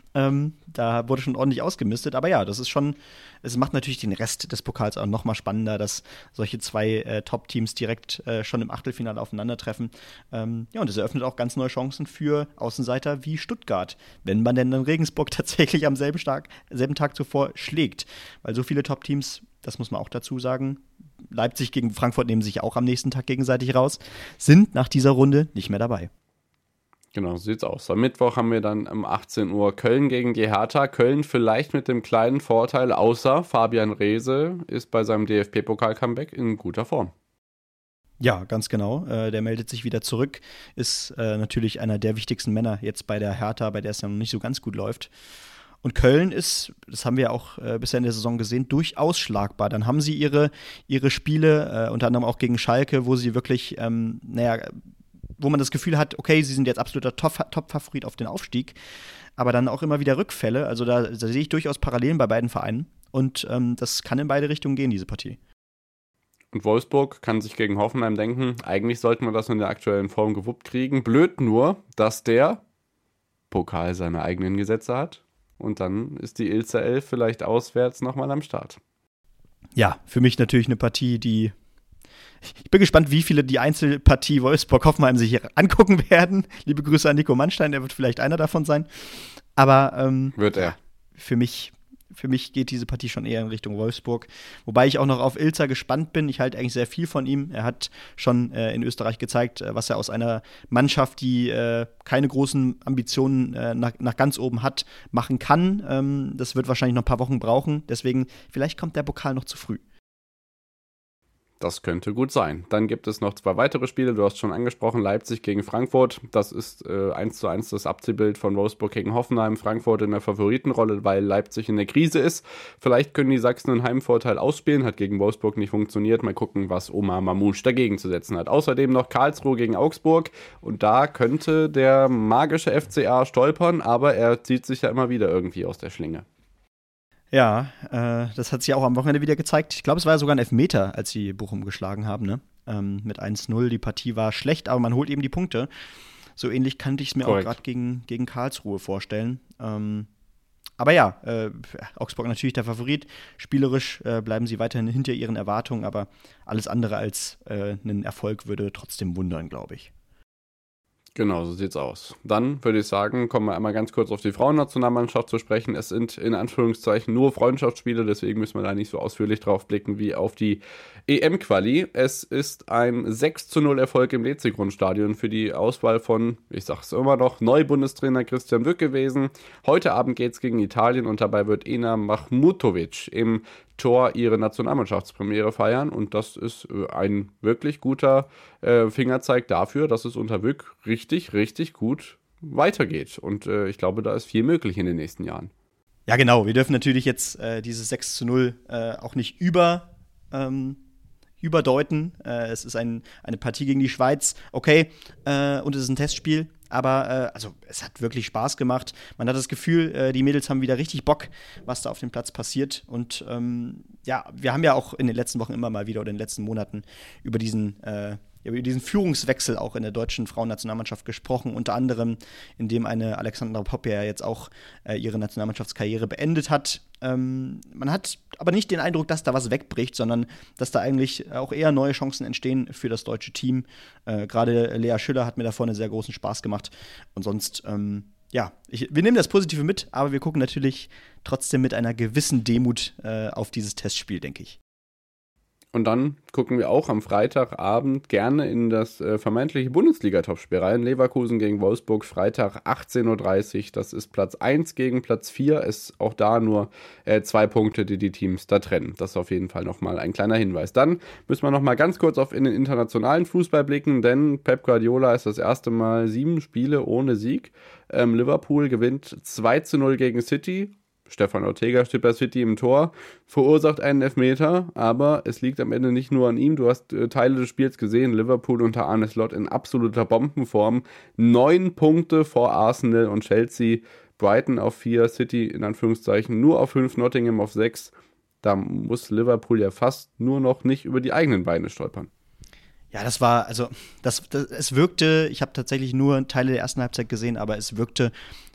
Ähm, da wurde schon ordentlich ausgemistet. Aber ja, das ist schon, es macht natürlich den Rest des Pokals auch noch mal spannender, dass solche zwei äh, Top-Teams direkt äh, schon im Achtelfinale aufeinandertreffen. Ähm, ja, und es eröffnet auch ganz neue Chancen für Außenseiter wie Stuttgart, wenn man denn dann Regensburg tatsächlich am selben Tag, selben Tag zuvor schlägt. Weil so viele Top-Teams, das muss man auch dazu sagen, Leipzig gegen Frankfurt nehmen sich auch am nächsten Tag gegenseitig raus, sind nach dieser Runde nicht mehr dabei. Genau, so sieht's aus. Am Mittwoch haben wir dann um achtzehn Uhr Köln gegen die Hertha. Köln vielleicht mit dem kleinen Vorteil, außer Fabian Reese ist bei seinem D F B-Pokal-Comeback in guter Form. Ja, ganz genau. Äh, der meldet sich wieder zurück. Ist äh, natürlich einer der wichtigsten Männer jetzt bei der Hertha, bei der es ja noch nicht so ganz gut läuft. Und Köln ist, das haben wir auch äh, bisher in der Saison gesehen, durchaus schlagbar. Dann haben sie ihre, ihre Spiele, äh, unter anderem auch gegen Schalke, wo sie wirklich, ähm, naja, wo man das Gefühl hat, okay, sie sind jetzt absoluter Top-Favorit auf den Aufstieg, aber dann auch immer wieder Rückfälle. Also da, da sehe ich durchaus Parallelen bei beiden Vereinen. Und ähm, das kann in beide Richtungen gehen, diese Partie. Und Wolfsburg kann sich gegen Hoffenheim denken, eigentlich sollten wir das in der aktuellen Form gewuppt kriegen. Blöd nur, dass der Pokal seine eigenen Gesetze hat. Und dann ist die Ilzer Elf vielleicht auswärts nochmal am Start. Ja, für mich natürlich eine Partie, die ich bin gespannt, wie viele die Einzelpartie Wolfsburg-Hoffenheim sich hier angucken werden. Liebe Grüße an Nico Mannstein, der wird vielleicht einer davon sein. Aber ähm, wird er. Für mich, für mich geht diese Partie schon eher in Richtung Wolfsburg. Wobei ich auch noch auf Ilzer gespannt bin. Ich halte eigentlich sehr viel von ihm. Er hat schon äh, in Österreich gezeigt, äh, was er aus einer Mannschaft, die äh, keine großen Ambitionen äh, nach, nach ganz oben hat, machen kann. Ähm, das wird wahrscheinlich noch ein paar Wochen brauchen. Deswegen, vielleicht kommt der Pokal noch zu früh. Das könnte gut sein. Dann gibt es noch zwei weitere Spiele. Du hast schon angesprochen, Leipzig gegen Frankfurt. Das ist äh, eins zu eins das Abziehbild von Wolfsburg gegen Hoffenheim. Frankfurt in der Favoritenrolle, weil Leipzig in der Krise ist. Vielleicht können die Sachsen einen Heimvorteil ausspielen. Hat gegen Wolfsburg nicht funktioniert. Mal gucken, was Omar Mamouche dagegen zu setzen hat. Außerdem noch Karlsruhe gegen Augsburg. Und da könnte der magische F C A stolpern, aber er zieht sich ja immer wieder irgendwie aus der Schlinge. Ja, äh, das hat sich auch am Wochenende wieder gezeigt. Ich glaube, es war ja sogar ein Elfmeter, als sie Bochum geschlagen haben, ne? Ähm, mit eins null. Die Partie war schlecht, aber man holt eben die Punkte. So ähnlich könnte ich es mir Correct. auch gerade gegen, gegen Karlsruhe vorstellen. Ähm, aber ja, äh, Augsburg natürlich der Favorit. Spielerisch äh, bleiben sie weiterhin hinter ihren Erwartungen, aber alles andere als äh, einen Erfolg würde trotzdem wundern, glaube ich. Genau, so sieht's aus. Dann würde ich sagen, kommen wir einmal ganz kurz auf die Frauennationalmannschaft zu sprechen. Es sind in Anführungszeichen nur Freundschaftsspiele, deswegen müssen wir da nicht so ausführlich drauf blicken wie auf die E M-Quali. Es ist ein sechs zu null Erfolg im Lezig-Grundstadion für die Auswahl von, ich sag's immer noch, Neubundestrainer Christian Wück gewesen. Heute Abend geht's gegen Italien und dabei wird Ena Mahmutovic im Tor ihre Nationalmannschaftspremiere feiern und das ist ein wirklich guter äh, Fingerzeig dafür, dass es unter Wück richtig, richtig gut weitergeht und äh, ich glaube, da ist viel möglich in den nächsten Jahren. Ja genau, wir dürfen natürlich jetzt äh, dieses sechs zu null äh, auch nicht über ähm, überdeuten. Äh, es ist ein, eine Partie gegen die Schweiz, okay, äh, und es ist ein Testspiel. Aber äh, also es hat wirklich Spaß gemacht. Man hat das Gefühl, äh, die Mädels haben wieder richtig Bock, was da auf dem Platz passiert. Und ähm, ja, wir haben ja auch in den letzten Wochen immer mal wieder oder in den letzten Monaten über diesen, äh, über diesen Führungswechsel auch in der deutschen Frauennationalmannschaft gesprochen. Unter anderem, indem eine Alexandra Popp ja jetzt auch äh, ihre Nationalmannschaftskarriere beendet hat. Ähm, man hat aber nicht den Eindruck, dass da was wegbricht, sondern dass da eigentlich auch eher neue Chancen entstehen für das deutsche Team. Äh, Gerade Lea Schüller hat mir da vorne sehr großen Spaß gemacht. Und sonst, ähm, ja, ich, wir nehmen das Positive mit, aber wir gucken natürlich trotzdem mit einer gewissen Demut äh, auf dieses Testspiel, denke ich. Und dann gucken wir auch am Freitagabend gerne in das äh, vermeintliche Bundesliga-Topspiel rein. Leverkusen gegen Wolfsburg, Freitag achtzehn Uhr dreißig. Das ist Platz eins gegen Platz vier. Ist auch da nur äh, zwei Punkte, die die Teams da trennen. Das ist auf jeden Fall nochmal ein kleiner Hinweis. Dann müssen wir nochmal ganz kurz auf in den internationalen Fußball blicken, denn Pep Guardiola ist das erste Mal sieben Spiele ohne Sieg. Ähm, Liverpool gewinnt zwei zu null gegen City. Stefan Ortega steht bei City im Tor, verursacht einen Elfmeter, aber es liegt am Ende nicht nur an ihm. Du hast äh, Teile des Spiels gesehen, Liverpool unter Arne Slot in absoluter Bombenform. Neun Punkte vor Arsenal und Chelsea, Brighton auf vier, City in Anführungszeichen nur auf fünf, Nottingham auf sechs. Da muss Liverpool ja fast nur noch nicht über die eigenen Beine stolpern. Ja, das war, also, das, das, es wirkte, ich habe tatsächlich nur Teile der ersten Halbzeit gesehen, aber es wirkte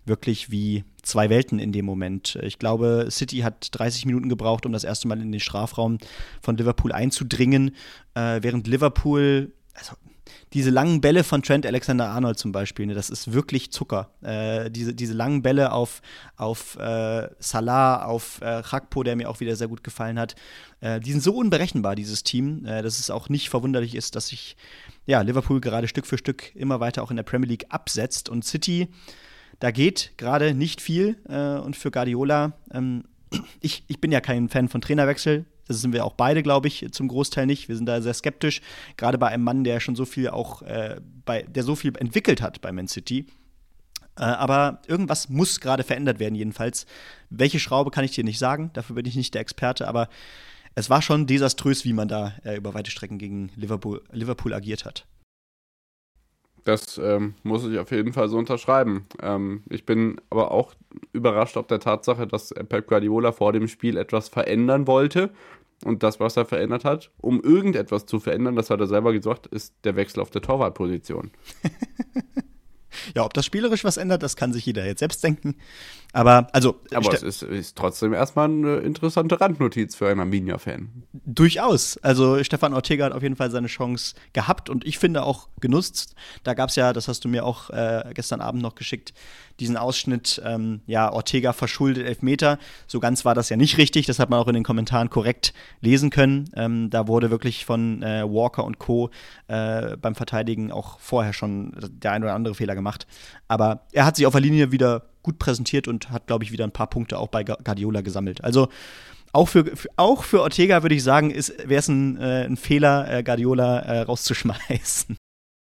wirklich wie zwei Welten in dem Moment. Ich glaube, City hat dreißig Minuten gebraucht, um das erste Mal in den Strafraum von Liverpool einzudringen, äh, während Liverpool, also diese langen Bälle von Trent Alexander-Arnold zum Beispiel, ne, das ist wirklich Zucker. Äh, diese, diese langen Bälle auf, auf äh, Salah, auf äh, Gakpo, der mir auch wieder sehr gut gefallen hat, äh, die sind so unberechenbar, dieses Team, äh, dass es auch nicht verwunderlich ist, dass sich ja, Liverpool gerade Stück für Stück immer weiter auch in der Premier League absetzt. Und City, da geht gerade nicht viel. Äh, und für Guardiola, ähm, ich, ich bin ja kein Fan von Trainerwechsel. Das sind wir auch beide, glaube ich, zum Großteil nicht. Wir sind da sehr skeptisch, gerade bei einem Mann, der schon so viel auch, äh, bei, der so viel entwickelt hat bei Man City. Äh, aber irgendwas muss gerade verändert werden, jedenfalls. Welche Schraube kann ich dir nicht sagen, dafür bin ich nicht der Experte, aber es war schon desaströs, wie man da äh, über weite Strecken gegen Liverpool, Liverpool agiert hat. Das ähm, muss ich auf jeden Fall so unterschreiben. Ähm, ich bin aber auch überrascht ob der Tatsache, dass Pep Guardiola vor dem Spiel etwas verändern wollte. Und das, was er verändert hat, um irgendetwas zu verändern, das hat er selber gesagt, ist der Wechsel auf der Torwartposition. Ja, ob das spielerisch was ändert, das kann sich jeder jetzt selbst denken. Aber, also. Aber es ist, ist trotzdem erstmal eine interessante Randnotiz für einen Arminia-Fan. Durchaus. Also, Stefan Ortega hat auf jeden Fall seine Chance gehabt und ich finde auch genutzt. Da gab es ja, das hast du mir auch äh, gestern Abend noch geschickt, diesen Ausschnitt, ähm, ja, Ortega verschuldet Elfmeter. So ganz war das ja nicht richtig. Das hat man auch in den Kommentaren korrekt lesen können. Ähm, da wurde wirklich von äh, Walker und Co. Äh, beim Verteidigen auch vorher schon der ein oder andere Fehler gemacht. Aber er hat sich auf der Linie wieder gut präsentiert und hat, glaube ich, wieder ein paar Punkte auch bei Guardiola gesammelt. Also auch für, für, auch für Ortega würde ich sagen, wäre es ein, äh, ein Fehler, äh, Guardiola äh, rauszuschmeißen.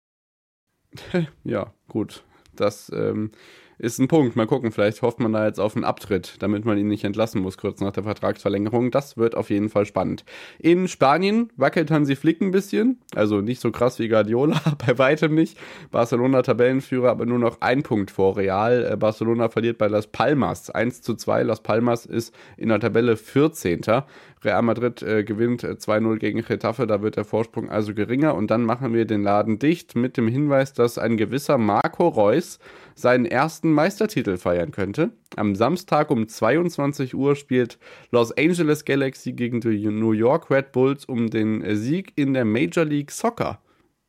Ja, gut. Das ähm, ist ein Punkt. Mal gucken, vielleicht hofft man da jetzt auf einen Abtritt, damit man ihn nicht entlassen muss, kurz nach der Vertragsverlängerung. Das wird auf jeden Fall spannend. In Spanien wackelt Hansi Flick ein bisschen, also nicht so krass wie Guardiola, bei weitem nicht. Barcelona Tabellenführer, aber nur noch ein Punkt vor Real. Barcelona verliert bei Las Palmas eins zu zwei. Las Palmas ist in der Tabelle vierzehnter Real Madrid äh, gewinnt äh, zwei null gegen Getafe, da wird der Vorsprung also geringer und dann machen wir den Laden dicht mit dem Hinweis, dass ein gewisser Marco Reus seinen ersten Meistertitel feiern könnte. Am Samstag um zweiundzwanzig Uhr spielt Los Angeles Galaxy gegen die New York Red Bulls um den äh, Sieg in der Major League Soccer.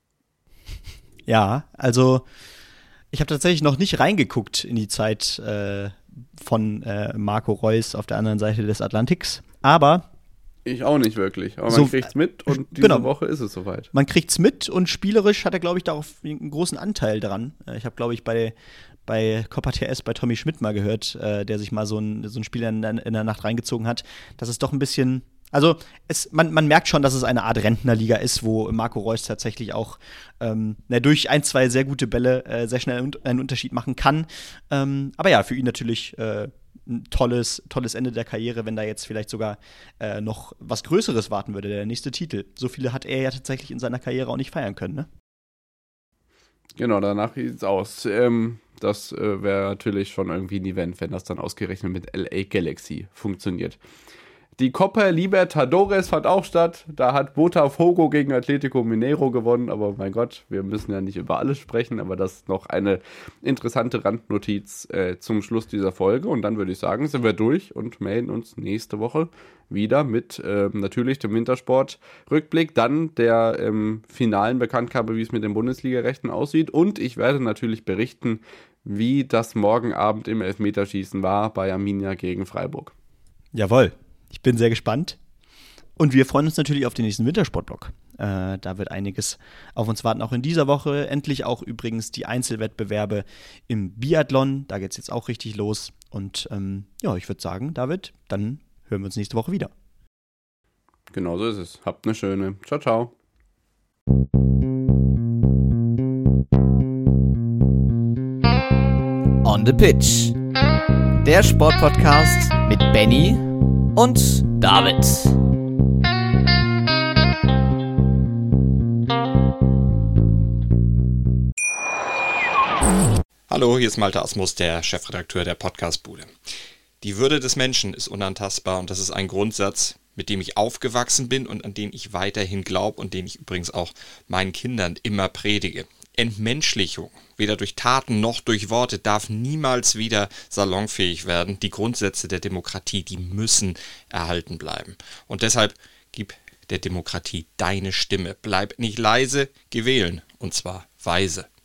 Ja, also ich habe tatsächlich noch nicht reingeguckt in die Zeit äh, von äh, Marco Reus auf der anderen Seite des Atlantiks, aber ich auch nicht wirklich, aber so, man kriegt's mit und diese genau. Woche ist es soweit. Man kriegt's mit und spielerisch hat er, glaube ich, darauf einen großen Anteil dran. Ich habe, glaube ich, bei, bei Copa T S bei Tommy Schmidt mal gehört, äh, der sich mal so ein, so ein Spiel in, in der Nacht reingezogen hat, dass es doch ein bisschen, also es, man, man merkt schon, dass es eine Art Rentnerliga ist, wo Marco Reus tatsächlich auch ähm, na, durch ein, zwei sehr gute Bälle äh, sehr schnell einen Unterschied machen kann. Ähm, aber ja, für ihn natürlich äh, ein tolles, tolles Ende der Karriere, wenn da jetzt vielleicht sogar äh, noch was Größeres warten würde, der nächste Titel. So viele hat er ja tatsächlich in seiner Karriere auch nicht feiern können, ne? Genau, danach sieht's aus. Ähm, das äh, wäre natürlich schon irgendwie ein Event, wenn das dann ausgerechnet mit L A Galaxy funktioniert. Die Copa Libertadores fand auch statt. Da hat Botafogo gegen Atlético Mineiro gewonnen. Aber mein Gott, wir müssen ja nicht über alles sprechen. Aber das ist noch eine interessante Randnotiz äh, zum Schluss dieser Folge. Und dann würde ich sagen, sind wir durch und melden uns nächste Woche wieder mit äh, natürlich dem Wintersport-Rückblick. Dann der ähm, finalen Bekanntgabe, wie es mit den Bundesliga-Rechten aussieht. Und ich werde natürlich berichten, wie das morgen Abend im Elfmeterschießen war bei Arminia gegen Freiburg. Jawohl. Ich bin sehr gespannt. Und wir freuen uns natürlich auf den nächsten Wintersportblock. Äh, da wird einiges auf uns warten, auch in dieser Woche. Endlich auch übrigens die Einzelwettbewerbe im Biathlon. Da geht es jetzt auch richtig los. Und ähm, ja, ich würde sagen, David, dann hören wir uns nächste Woche wieder. Genau so ist es. Habt eine schöne. Ciao, ciao. On the Pitch. Der Sportpodcast mit Benny und David. Hallo, hier ist Malte Asmus, der Chefredakteur der Podcastbude. Die Würde des Menschen ist unantastbar und das ist ein Grundsatz, mit dem ich aufgewachsen bin und an den ich weiterhin glaube und den ich übrigens auch meinen Kindern immer predige. Entmenschlichung, weder durch Taten noch durch Worte, darf niemals wieder salonfähig werden. Die Grundsätze der Demokratie, die müssen erhalten bleiben. Und deshalb gib der Demokratie deine Stimme. Bleib nicht leise, geh wählen. Und zwar weise.